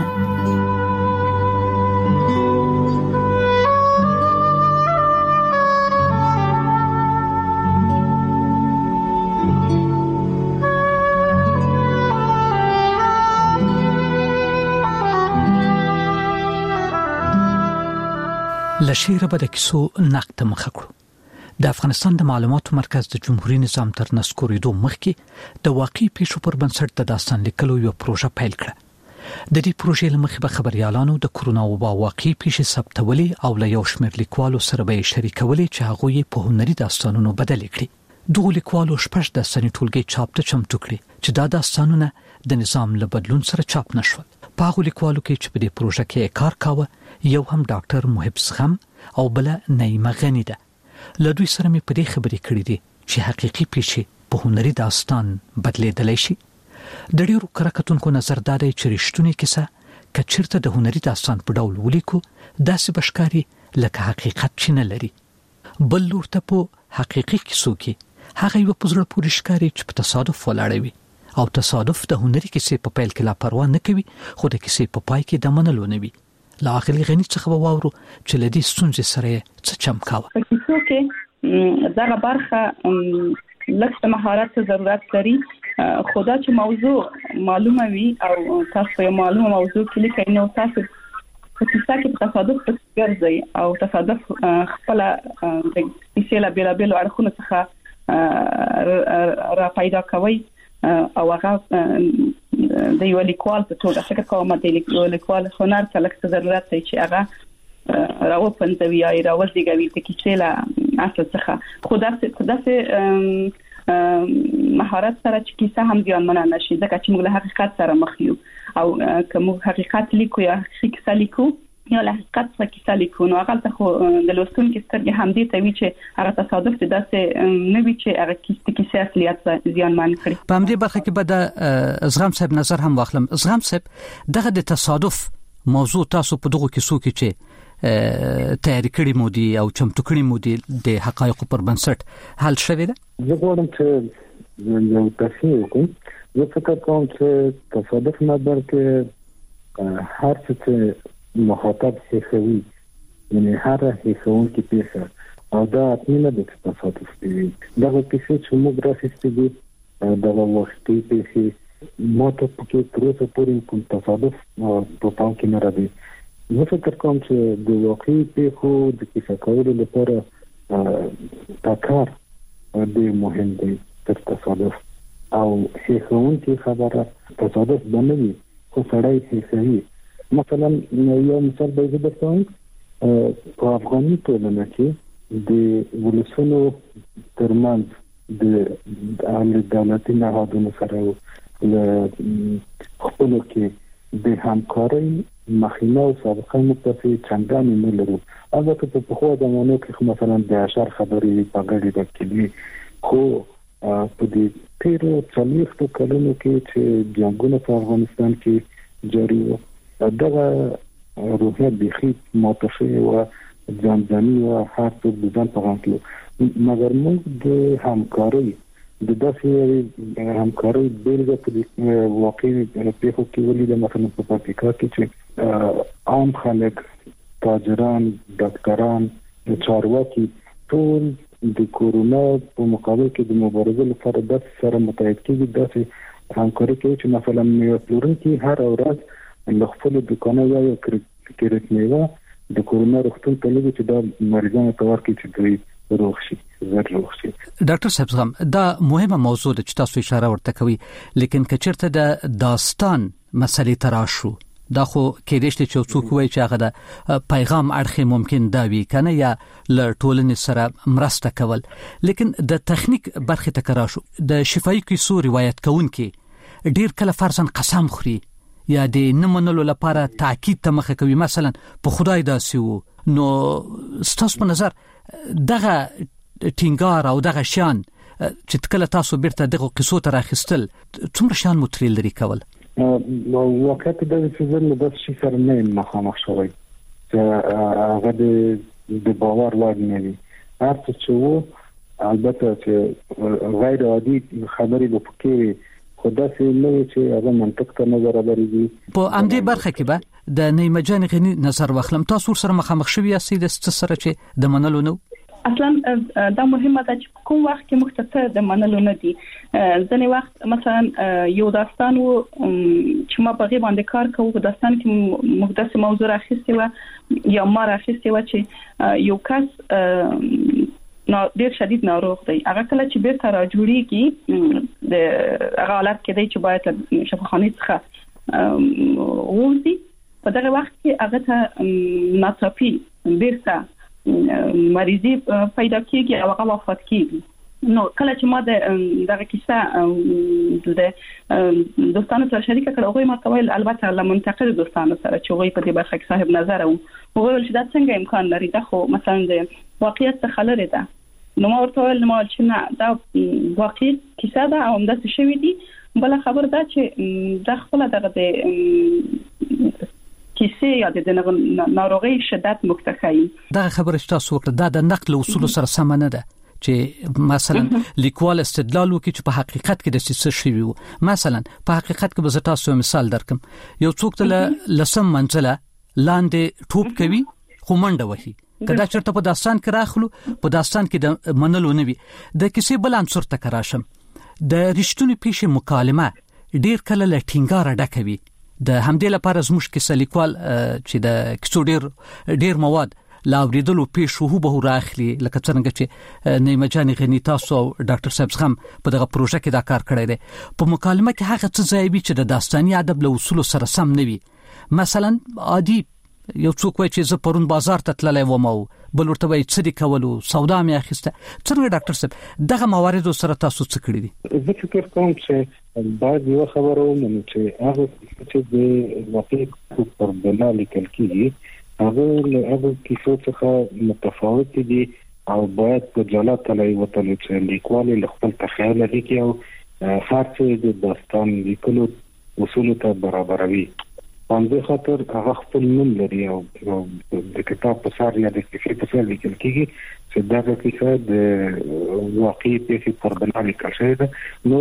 لشیره به د کیسو نقد مخه کړو. د افغانستان د معلوماتو مرکز د جمهوریت نظام تر نسکورېدو مخکې د واقعي پیښو پر بنسټ د داستان لیکلو یو پروژه پیل کړه. د دې پروژې لمخې به خبريالانو د کرونا وبا واقعي پیښې ثبتولې او له یو شمېر لیکوالو سره به شریکولې چې هغه یې په هنري داستانونو بدل کړي. دغه لیکوالو شپږ داستاني ټولګي چاپ ته چمتو کړي چې دا داستانونه د نظام له بدلون سره چاپ نشول. په هغه لیکوالو کې چې په دې پروژه کې کار کاوه یو هم ډاکټر محب زغم او بل نعیمه غنی ده. له دوی سره مې په دې خبرې کړې دي چې حقيقي پیښې په هنري داستان بدلېدلی شي. د ډیرو کراکتونکو نظر دا دی چې رښتونی کیسه کچرته د هنري داستان په ډول ولیکو داسې بشکاري لکه حقیقت چې نه لري. بل لور ته په حقيقي کیسو کې هغه یو پزړه پورې ښکاري چې په تصادف ولاړوي او تصادف د هنري کیسې په پیل کې لا پروا نه کوي، خو د کیسې په پای کې د منلو نه وي. لا اخلي غني څخه وورو چې لدی ستونزې سره څه چمکاوه. په کیسو کې دغه برخه لکه مهارت ضرورت لري، خدا چې موضوع معلومه وي او تاسو یو معلومه موضوع کې لیکئ نو تاسو په کیسه کې تصادف ګرځي او تصادف خپل د کیسې له بیلابیلو اړخونو څخه را پیدا کوي او هغه د یو لیکوال په توګه فکر کوم د لیکوال هنر څخه لکه ضرورت دی چې هغه راوپنځوي یا راوځيږي د کیسې له اصل څخه. خدا سي مهارت سره چې کیسه هم ځان مننه نشي ځکه چې موږ له حقیقت سره مخ یو او کوم حقیقت لیکو یا کیسه لیکو یا له حقیقت څخه کیسه لیکو نو هغه ته خو د لوستونکو سترګې هم دې ته وی چې هغه تصادف داسې نه وی چې هغه کیسه اصليت ځان مان کړی. په همدې برخه کې به د زغم صاحب نظر هم واخلم. زغم صاحب دغه د تصادف موضوع تاسو په دغه کیسو کې چې تیاری کړی مو دي او چمتو کړی مو دي د حقایقو پر بنسټ حل شوی ده. زه غواړم چې یو تفصیل وکړم. زه فکر کوم چې تصادف نه بلکې هر څه مخاطب هیڅوي، یعنی هر هیڅون کې پیښه او دا نه د تصادف دی. دا کیسه چې موږ راځي دي دا وختي پیښه موته په تروسه پورې کوم تصادف په پام کې نه راځي. زه فکر کوم چې د واقعي پیښو د کیسه کولو لپاره کار ډېر مهم دی تر تصادف او هیڅون کې خبره تصادف بنوي خو سړی هیڅوي. مثلا یو مثال به زه درته په افغاني ټولنه کې د ولسونو ترمنځ د عامه دولتي نهادونو سره خپلو کې د همکارۍ مخینه او سابقه متفق چندان نه لرو. البته په خو د مونږ کې مثلا د اشار خبرې په ګډه د کلی خو په دې پیرو څلوېښتو کلونو کې چې جنگونه په افغانستان کې جاری وو دغه روحیه بخي موتفي او ځانځاني او هر څه د ځان په غوښتلو مګر موږ د همکارۍ د داسې همکارۍ بیلګه په واقعي پیښو کې ولیدل. مثلا په پاکستان کې چې عام خلک، تاجران، ډاکټران، چارواکي ټول د کورونا په مقابل کې د مبارزې لپاره د سره متحد کېږي. داسې همکاري کوي چې مثلا یو پلورونکی هر ورځ له خپل دکانه یا کرت میوه د کورونا روغتون ته لګي چې دا مریضانو ته ورکړي چې دوی روغ شي زر روغ شي. ډاکټر صاحب زغم دا مهمه موضوع ده چې تاسو اشاره ورته کوي، لیکن کچرته د داستان مسلې تراشو دا خو کېدې چې څوک وایي چې هغه د پیغام اړخ ممکن دا وي کنه یا ل ټولنې سره مرسته کول، لیکن د تخنیک برخه تکراشو د شفایي کیسو روایت کوونکي ډیر کله فرضاً قسم خوري یا د نمنلو لپاره تاکید ته مخه کوي، مثلا په خدای داسي وو. نو ستاسو په نظر دغه ټینګار او دغه شان چې کله تاسو بیرته دغه قصو ته راخستل څومره شان متریل لري کول؟ واقعیت دا چې زه له داسې شي سره نه مخامخ شوی چې هغه د باور وړ نه وي. هر څه چې وو البته چې غیر عادي خبرې به پکې خدا سي نه چې هغه منطق ته نظر لري. په امدې برخه کې به د نیمه جان غنی نظر واخلم، تاسو سره مخامخ شوی یاستئ د سره چې د منلو نو اصلا دا مهمه ده چې کوم وخت کې مختصر د منلو نه دي. ځنې وخت مثلا یو داستان و چې ما په غي باندې کار کوم، په داستان کې مقدس موضوع راخستې و یا ما راخستې و چې یو کس نو ډیر شدید ناروغ دی، هغه کله چې بیرته را جوړیږي د هغه حالت کې دی چې باید شفاخانه څخه ووځي، په دغه وخت کې هغه ته ناڅاپي بیرته مریضي پیدا کیږي او هغه وفات کیږي. نو کله چې ما دغه کیسه د دوستانو سره شریک کړه، هغه ما ته ویل البته له منتقد دوستانو سره چې هغه په دې برخه کې صاحب نظر وو، هغه ویل چې دا څنګه امکان لري، دا خو مثلا د واقعیت څخه لري ده. نو ما ورته ویل چې نه دا واقعي کیسه ده او همداسې شوی دي. بل خبر ده چې د خپل دغه کیسه یا د ناروغي شدت مختخی دا خبره تاسو وکړه دا د نقل اصول سره سم نه ده چې مثلا لیکوال استدلال وکړي چې په حقیقت کې د څه شوی وو. مثلا په حقیقت کې به تاسو مثال درکم، یو څوک ته لسم منزله لاندې ټوپ کوي خو منډه وهي، کدا چرته په داستان کې راخلو په داستان کې د منلو نه وي. د کیسې بل عنصر ته کراشم، د رښتونی پیښې مکالمه ډیر کله لټینګار ډکوي. د همدې لپاره زموږ کې لیکوال چې د کیسو ډیر مواد لا اوریدلو پیښو به راخلي، لکه څنګه چې نیمه جان غنی تاسو او ډاکټر صاحب هم په دغه پروژه کې دا کار کړی دی. په مکالمه کې هغه څه ځای وي چې د داستاني ادب له اصول سره سم نه وي. مثلا عادي یو څوک وایي چې زه پرون بازار ته تللی وم او بل ورته وایي څه دي کولو سودا مې اخیسته. څنګه ډاکټر صاحب دغه موارد سره تاسو څه کړی دي؟ زه فکر کوم چې باید یو خبره ومنو چې هغه چې د واقعي پر بنا لیکل کیږي هغه کیسو څخه متفاوت دي او باید په جلا تلای وتل چې لیکوال له خپل تخیل لري او هر څه د داستان لیکلو اصول ته برابروي. باندې خاطر هغه خپل نوم لري او د کتاب په سر یا د کیسې په سر لیکل کیږي چې دا د کیسې د واقعي پیښې پر بنا لیکل شوی ده. نو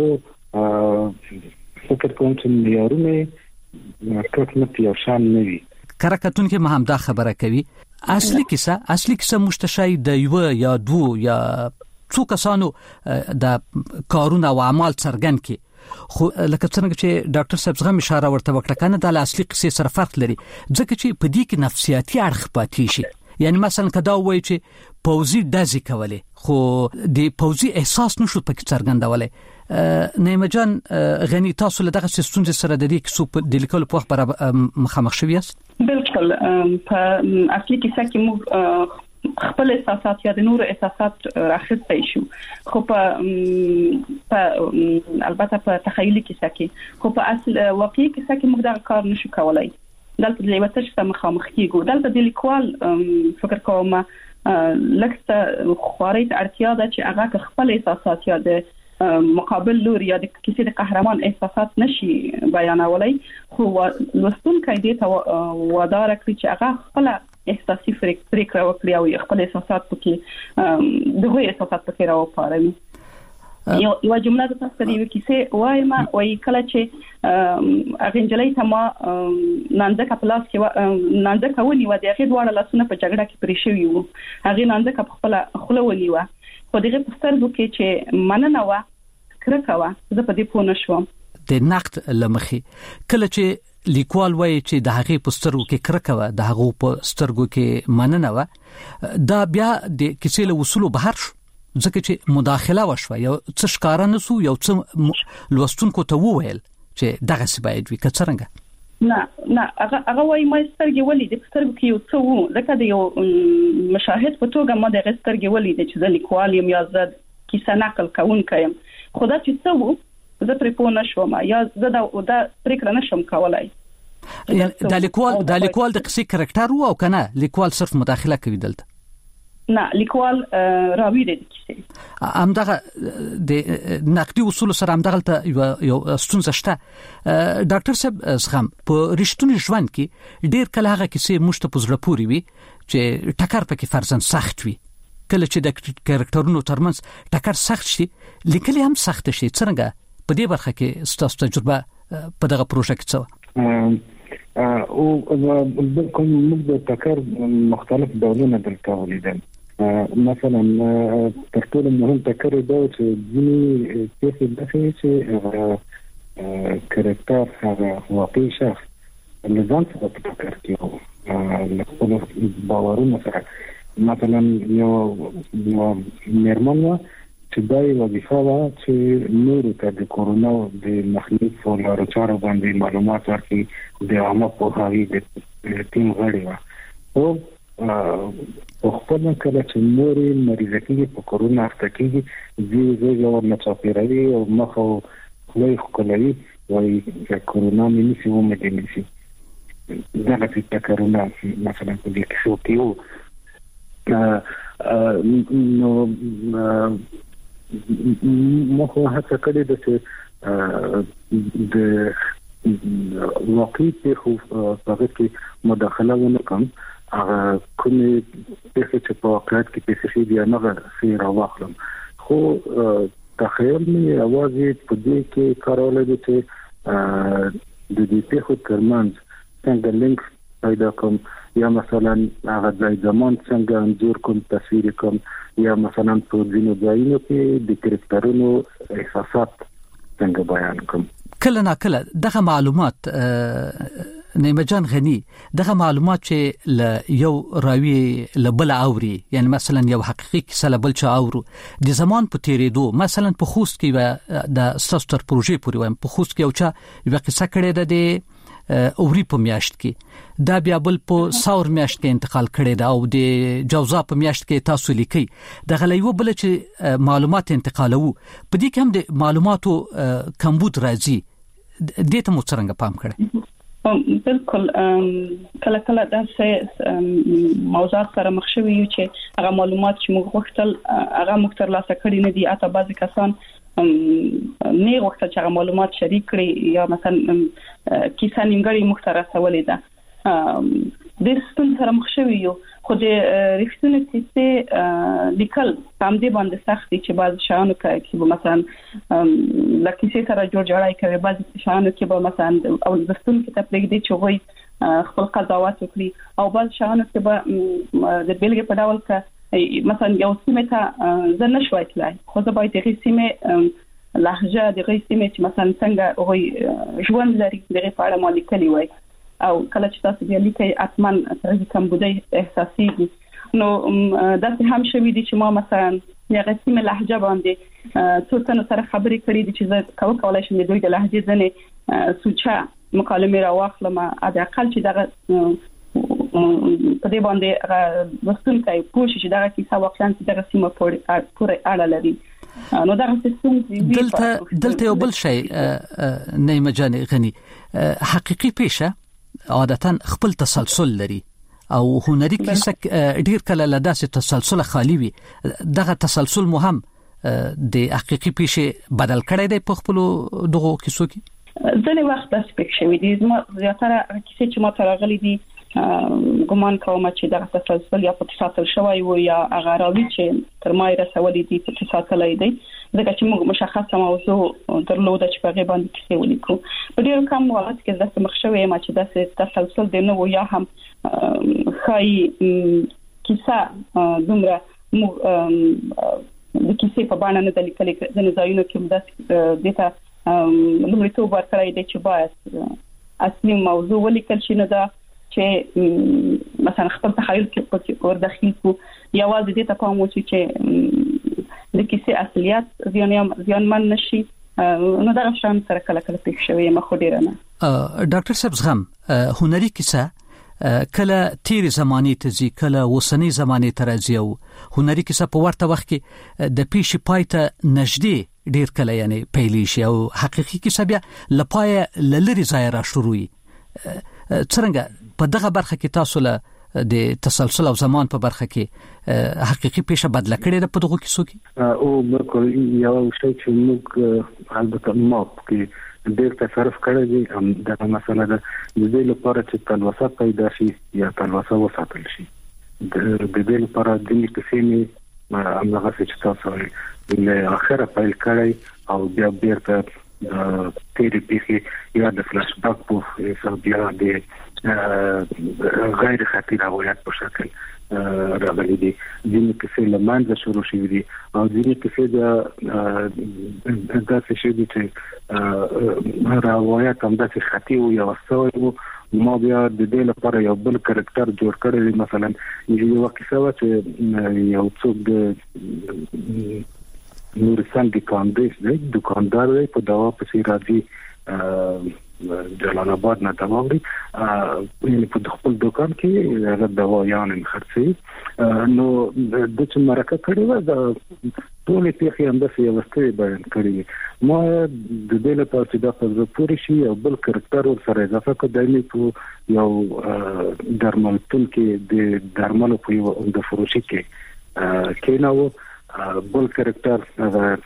فکر کوم چې معیارونه کټمت یو شان نه وي. کرکټون کې مهم دا خبره کوي اصلي کیسه مشتشای د یو یا دو یا څو کسانو د کارونه او اعمال څرګند کی، خو لکه څنګه چې ډاکټر صاحب زغم اشاره ورته وکړه کنه د اصلي کیسې سره فرق لري، ځکه چې په دې کې نفسیاتي اړخ پاتې شي. یعنی مثلا کدا وایي چې پوزي دازي کوله خو د پوزي احساس نشو پکې څرګندولای. نیمه جان غنی تاسو له دغه ستونزې سره د دې کیسو په لیکلو په وخت مخامخ شوی یاست؟ بالکل په اصلي کیسه کې موږ خپل احساسات یا د نور احساسات راخصته شو، خو په البته په تخیلي کیسه کې، خو په اصل واقعي کیسه کې موږ دا کار نشو کولای. دلته د لیوتش ته مخامخ کیږو، دلته د لیکوال فکر کوم لکه خواري ته اړتیا ده چې هغه خپل احساسات یا د مقابل لور یا د کیسې د قهرمان احساسات نشي بیانولای، خو لوستونکي دې ته وادار کړی چې هغه خپل احساسي فکر وکړي او خپل احساسات پکې دغه احساسات پکې راوپاروي. یو جمله د تاسو د کیسې وایم وایي کله چې اغنجلې ته ما نانځکه پلاس کې نانځکه ونی و د هغه دواړه لاسونه په جګړه کې پرې شوی وو، هغه نانځکه په خپل خله ونی و، خو دغه په سترګو کې چې مننه و کرکه و، زه په دې پوه نشوم. د نقد لمخي کله چې لیکوال وایي چې د هغه پسترو کې کرکه و د هغه پسترګو کې مننه و دا بیا د کیسې له اصول بهر شو ځکه چې مداخله وشوه یو څه ښکارا نسو یو څه لوستونکو ته وویل چې دغه څه باید وي کڅرنګ نه هغه وایي ما سترګې ولې د سترګو کې یو څه وو ځکه د یو مشاهد په توګه ما د سترګې ولې چې د لیکوال یم یا زه کیسه نقل کوونکی یم خو دا چې څه وو زه پرې پوه نشوم یا زه دا پرېکړه نشم کولای دا لیکوال د قصې کرکټر وو او کنه لیکوال صرف مداخله کوي دلته نه لیکوال راوی دی کیسه همدغه د نقدي اصول سره همدغه یو ستونزه شته ډاکټر صاحب زغم په رښتونی ژوند کې ډیر کله هغه کیسې مشته پزړه پوری وي چې ټکر پکې فرضاً سخت وي کله چې د کریکټرونو ترمنځ ټکر سخت شي لیکل هم سخت شي څنګه په دې برخه کې ستاسو تجربه په دغه پروژه کې څه او بالکل موږ د ټکر مختلف ډولونه دلته ولیدل مثلا تر ټولو مهم ټکر دا چې ځینې کیسې داسې چې کریکټر هغه واقعي شخص لزان څخه په ټکر کې وو له خپلو باورونو سره مثلا یو میرمن وه چې دا یې وظیفه وه چې نورو ته د کورونا د مخنیوي په لارو چارو باندې معلومات ورکړي د عامه پوهاوي د ټیم غړې وه او په خپل کله چې نورې مریضه کېږي په کورونا اخته کېږي زه ورنه چاپېروي او مخ او خوله یې ښکلوي وایي چې کورونا مې نیسي ومې دې نیسي دغسې ټکرونه مثلا په دې کیسو کې وو نو ما خو هڅه کړې ده چې د واقعي پیښو په هغه کې مداخله ونه کړم هغه کومې پیښې چې په واقعیت کې پیښې شوي دي هغه ښې راواخلم خو تخیل مې یوازې په دې کې کارولی دی چې د دې پیښو ترمنځ څنګه لینک پیدا کوم یا مثلا هغه ځای زمان څنګه انځور کوم تصویر کوم یا مثلا په ځینو ځایونو کې د کرکټرونو احساسات څنګه بیان کوم کله نا کله دغه معلومات نیمه جان غنی دغه معلومات چې ل یو راوی لبل اوري یعنی مثلا یو حقيقي کیسه لبل چا اورو د زمان په تیریدو مثلا په خوست کې د سستر پروژې پورې وایم په خوست کې او چا یو قصه کړې ده د اوري په میاشت کې دا بیا بل په ساور میاشت کې انتقال کړي دا او د جوزا په میاشت کې تاسو لیکي د غلیو بل چې معلومات انتقالو په دې کې هم د معلوماتو کمبود راځي دې ته مو څنګه پام کړی بالکل کله کله دا موضوعات سره مخ شوي چې هغه معلومات چې موږ غوښتل هغه موږ ترلاسه کړي نه دي اته بعضی کسان نه غوښتل چې هغه معلومات شریک کړي یا مثلا کیسه نیمګړې موږ ته رسولې ده د ستون سره مخ شوي یو خو د رښتونی کیسې لیکل هم دې باندې سخت دي چې بعض شیانو کې مثلا لکه کیسې سره جوړجاړی کوي بعض شیانو کې به مثلا او د ستون کې تپلیک دي چې وایي خپل قضاوت وکړي او بعض شیانو کې به د بیلګې په ډول کې مثلا یو سیمه ته زه نشوای تلای خو زه باید دغه سیمه لهجه دغه سیمه چې مثلا څنګه وایي ژوند لري دغه په اړه مالکلی وایي او کله چې تاسو بیا لیکي اتمن ترې کمبودي احساسي نو دا هم شوي دي چې ما مثلا یغه سیمه لهجه باندې څو تنو سره خبرې کړې دي چې زه کولای شم د دوی د لهجې ځنه سوچا مکالمه راوخلم اده اقل چې دغه په دې باندې وستونکي پوښتنه چې دغه کیسه واقعا دغه سیمه پورې اړه لري نو دا څه دلته یو بل شی نیمه جان غنی حقيقي پیشه عادتاً خپل تسلسل لري او هنري کیسه ډیر کله لداسه تسلسل خالی وي دغه تسلسل مهم د حقيقي پیشه بدل کړي دی په خپل دغه کیسو کې ځنې وخت بس پک شوی دي زما زیاتره کیسې چې ما ترغلي دي ګمان کوم چې دغه تسلسل یا په تسلسل شوی و یا هغه راوي چې تر ما رسولې دي په تسلسل دی ځکه چې موږ مشخصه موضوع درلوده چې په غیبه باندې کیسه ولیکو په ډیر کم وخت کې د مخشوي ما چې د تسلسل دی نو یا هم خای کیسه دومره د کیسې په باندې نه د لیکلې د نزایونو کې د دته لومړیتوب ورکړی دی چې باید اصلي موضوع ولیکل شي نه دا چې مثلا خپل تخیل کې ور داخل کو یوازې دې ته پام وشي چې د کیسې اصليات ځانمن نشي نو دا شان سره کله پېښ شوی مخ ډیر نه. ډاکټر صاحب زغم هنري کیسه کله تیر زمانه ته ځي کله وسنی زمانه ته راځي او هنري کیسه په ورته وخت کې د پیشي پایته نږدې ډیر کله یعنی پیلې شي او حقيقي کیسه بیا لپای لری ځای را شروعي. څنګه په دغه برخه کې تاسو له د تسلسل او زمان په برخه کې حقيقي پیښه بدله کړې ده په دغه کیسو کې؟ او بالکل یو شی چې موږ البته ماپ کې ډېر تصرف کړی دی هم دا مسله ده د دې لپاره چې تلوسه پیدا شي یا تلوسه وساتل شي د دې لپاره د کیسې هغه چې تاسو له اخره پیل کړی او بیا بیرته تیری پیښې یا د فلاش بیک په حساب بیا د غیر خطر روایت په شکل راغلي دي ځینې کیسې له منځه شروع شوې دي او ځینې کیسې د داسې شي چې روایت هم داسې خطي او یا وسوي ما بیا د دې لپاره یو بل کریکټر جوړ کړی دی. مثلا یو کیسه چې یو څوک د نورستان دکاندار دی په دوا پسې راځي جلال آباد نه دوا وړي په خپل دکان کې هغه دوايان خرڅي نو د چې مرکه کړی و د ټول پیښې انداسه یو ستوري بیان کړی ما د دې لپاره چې دا په پوری شي او بل کریکټر ور سره اضافه کړی په یو درملتون کې د درملو په یو د فروشي کې نو بل کریکټر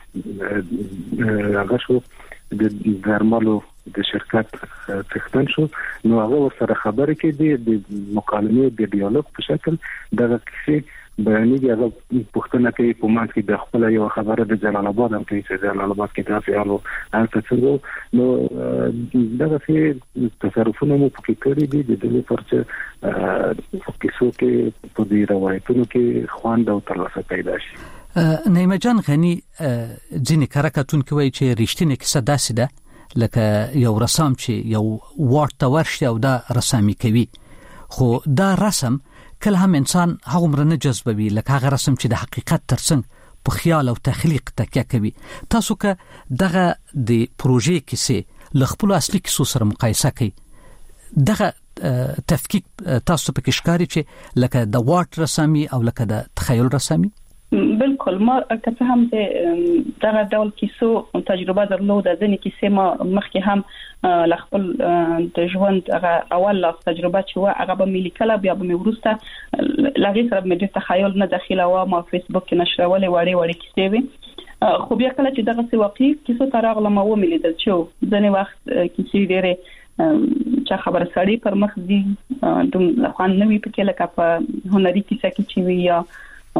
هغه شو د درملو د شرکت څښتن شو نو هغه سره خبرې کې د مکالمې د ډیالوګ په شکل دغه کیسې بیانېږي. هغه پوښتنه کوي په ما کې د خپل یو خبره د جلال آباد هم کوي چې جلال آباد کې تاسو یالو هلته څنګه نو دغه څه تصرفونه مو پکې کړی دي د دې پر چې کیسو کې په دې روایتونو کې خوند او تلوسه پیدا شي. نعیمه جان غنی ځینې کارکاتون کوي چې رښتینی کیسه داسې ده لکه یو رسام چې یو ورته ورشي او دا رسامي کوي خو دا رسم کله هم انسان هغه نه جذبوي لکه هغه رسم چې د حقیقت ترڅنګ په خیال او تخلیق تکیه کوي. تاسو که دغه د پروژې کیسه له خپل اصلي کیسو سره مقایسه کړئ دغه تفکیک تاسو په کې ښکاري چې لکه د واټ رسامي او لکه د تخیل رسامي؟ بالکل ما که هم دغه ډول کیسو تجربه درلوده ځینې کیسې ما مخکې هم لخپل د ژوند هغه اول لاس تجربه چې هغه به ملي کله بیا به ورسته لغې سره مې د تخیل نه داخله و ما فیسبوک کې نشرولې وړې کیسې وي خو بیا کله چې دغه څه واقعي کیسو تراغله ما و ملي دل چې ځنې وخت کیسې ډېرې چې خبره سړی پر مخ دي دوم خوان نوې پکې لکه په هنري کیسه کې چې وی یا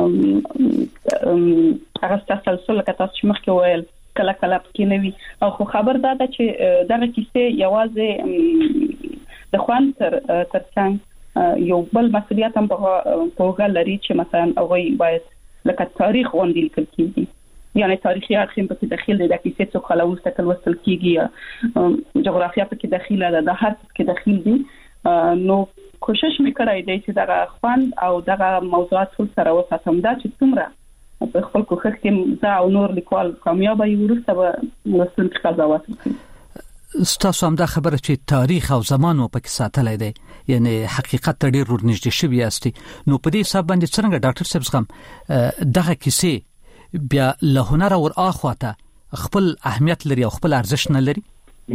هغه تسلسل لکه تاسو مخکې ویل کله کله پکې نوي او خو خبر دا ده چې دغه کیسې یوازې د خوان ترڅنګ یو بل مسؤلیت هم په غلري چې مثلا هغه باید لکه تاریخ وندل کېږي یعنی تاریخي اړخ په داخل د کیسې څو خلاص تکل وصل کېږي یا جغرافیا په داخله ده د هر څه کې داخل دي نو کوشش میکړای دی چې دغه خوان او دغه موضوعات سره وساتم دا چې څومره په خپل کوښښ کې دا او نور لیکوال کامیاب وي ورسته به لوستونکي قضاوت کوي. تاسو هم دا خبره چې تاریخ او زمان په کې ساتلای دی یعنی حقیقت ته ډیر ورنږدې شوی یاستي نو په دې حساب باندې څنګه ډاکټر صاحب څنګه دغه کیسې بیا له هنر او اخواته خپل اهمیت لري او خپل ارزښت نه لري؟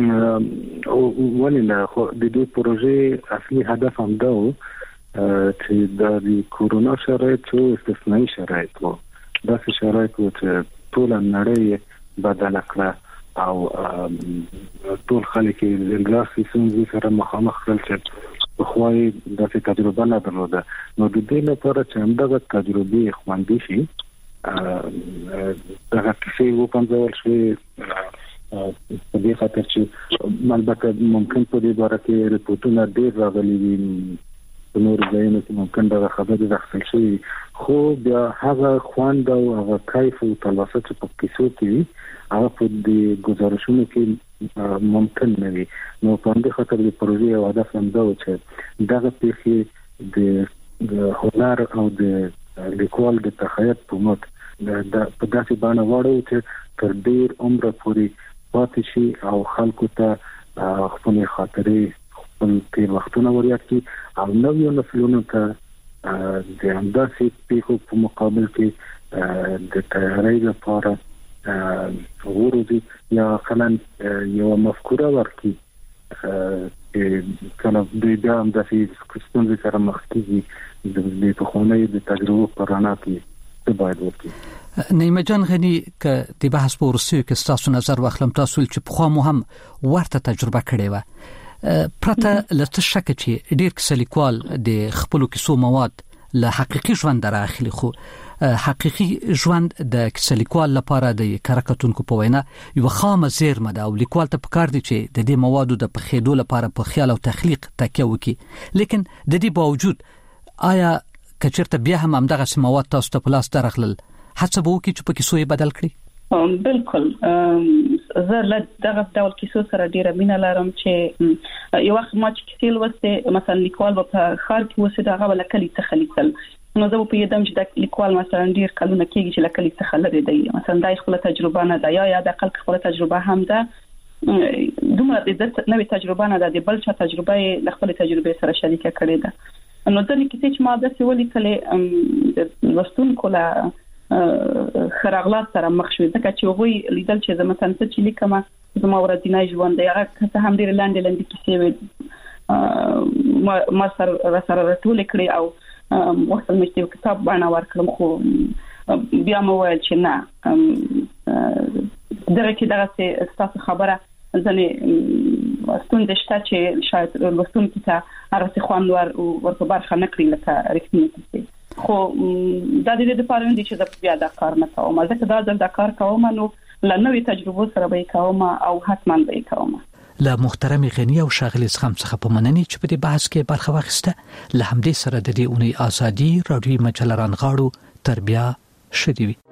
ولې نه خو د دې پروژې اصلي هدف هم دا و چې د کورونا شرایط او استثنایی شرایط وو داسې شرایط وو چې ټول نړۍ بدل کړه او ټول خلک د انګلیسي څخه سره مخامخ کړل چې خوای داسې تجربه نه درلوده نو د دې لپاره چې همدغه تجربه خوندي شي دغه کیسې وپنځول شوې په دې خاطر چې البته ممکن په دې باره کې رپورټونه ډېر راغلي دي نور ځایونو کې ممکن دا خبرې راخل شي خو بیا هغه خوند او هغه کیف او تلوسه چې په کیسو کې هغه په دې گزارشونو کې ممکن نه وي نو په دې خاطر د پروژې او هدف هم دا و چې دغه پیښې د هنر او د لیکوال د تخیل په مټ د په داسې باندې وړو چې تر ډیر عمر پورې پاتې شي او خلکو ته خپل خاطرې خپل تیر وختونه وريات کی او نویو نسلونو ته د همداسې پیښو په مقابل کې د تیاری لپاره ورودي یا خلن یو مفکوره ورکي کله د بیا همداسې ستونزې سره مخ کیږي د پخوانیو د تجربو په رڼا کې څه باید وکړي. نیمه جان غنی که د بحث په ورسیو کې تاسو نظر واخلم تاسو چې په خو مو هم ورته تجربه کړې و پرته لته شک چې ډیر کس لیکوال د خپل کیسو مواد له حقيقي ژوند راخلي خو حقيقي ژوند د کس لیکوال لپاره د کارکتونکو په وینا یو خامه زیرمه ده او لیکوال ته پکار دي چې د دې موادو د پخېدو لپاره په خیال او تخلیق تکیه وکړي لیکن د دې باوجود آیا کچرته بیا هم دغه مواد تاسو ته پلاس درخلل هڅه به وکړي چې په کیسو یې بدل کړي؟ بالکل زه له دغه ډول کیسو سره ډیره مینه لرم چې یو وخت ما چې کیسې لوستې مثلا لیکوال په خار کې وسه دغه ولکلي تخلیقل نو زه په یدم چې د لیکوال مثلا ډیر کلونه کېږي چې لکلي تخلل دی مثلا دای خپل تجربه نه ده یا د خپل خپل تجربه هم ده دومره د نوې تجربه نه ده د بل څه تجربه له خپل تجربه سره شریکه کړې ده نو ځکه چې ما د سوالي کله لوستونکو له خراغلات سره مخ شو ځکه چې وګوي لیدل چې زما څنګه چې لیکم زما ورځنی ژوند دی هغه څه هم ډیر لاندې کیسې ما سره راټول کړی او وخت مې چې کتاب باندې ورکړم خو بیا مو ویل چې نه درته چې تاسو خبره ځنې ستونزه شته چې شاید لوستونکو ته هغه خوند ورته برخه نه کړی لکه رښتینی کیسې خو دا د دې لپاره نه دي چې د بیا د کار نه کوم ځکه دا د کار کوم نو له نوې تجربو سره به کوم او حتما به کوم. له محترم غنی او شاغلی څخه څخه پمنني چې په دې بحث کې برخه واخیسته له همدې سره د دې اونۍ ازادي رادیو مجله رانغاړو تربیه شدي وي.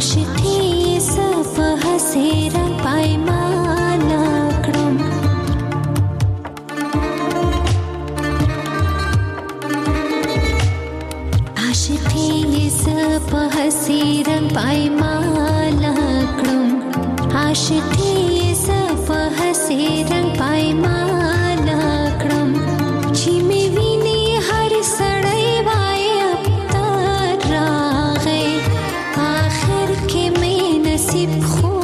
عاشقي صفه سيرا پایمانا کړم عاشقي صفه سيرا پایمانا کړم عاشقي صفه سيرا پایمانا کړم چې می ویني هر سړی وای اب تر راغې آخر کې می نصیب خو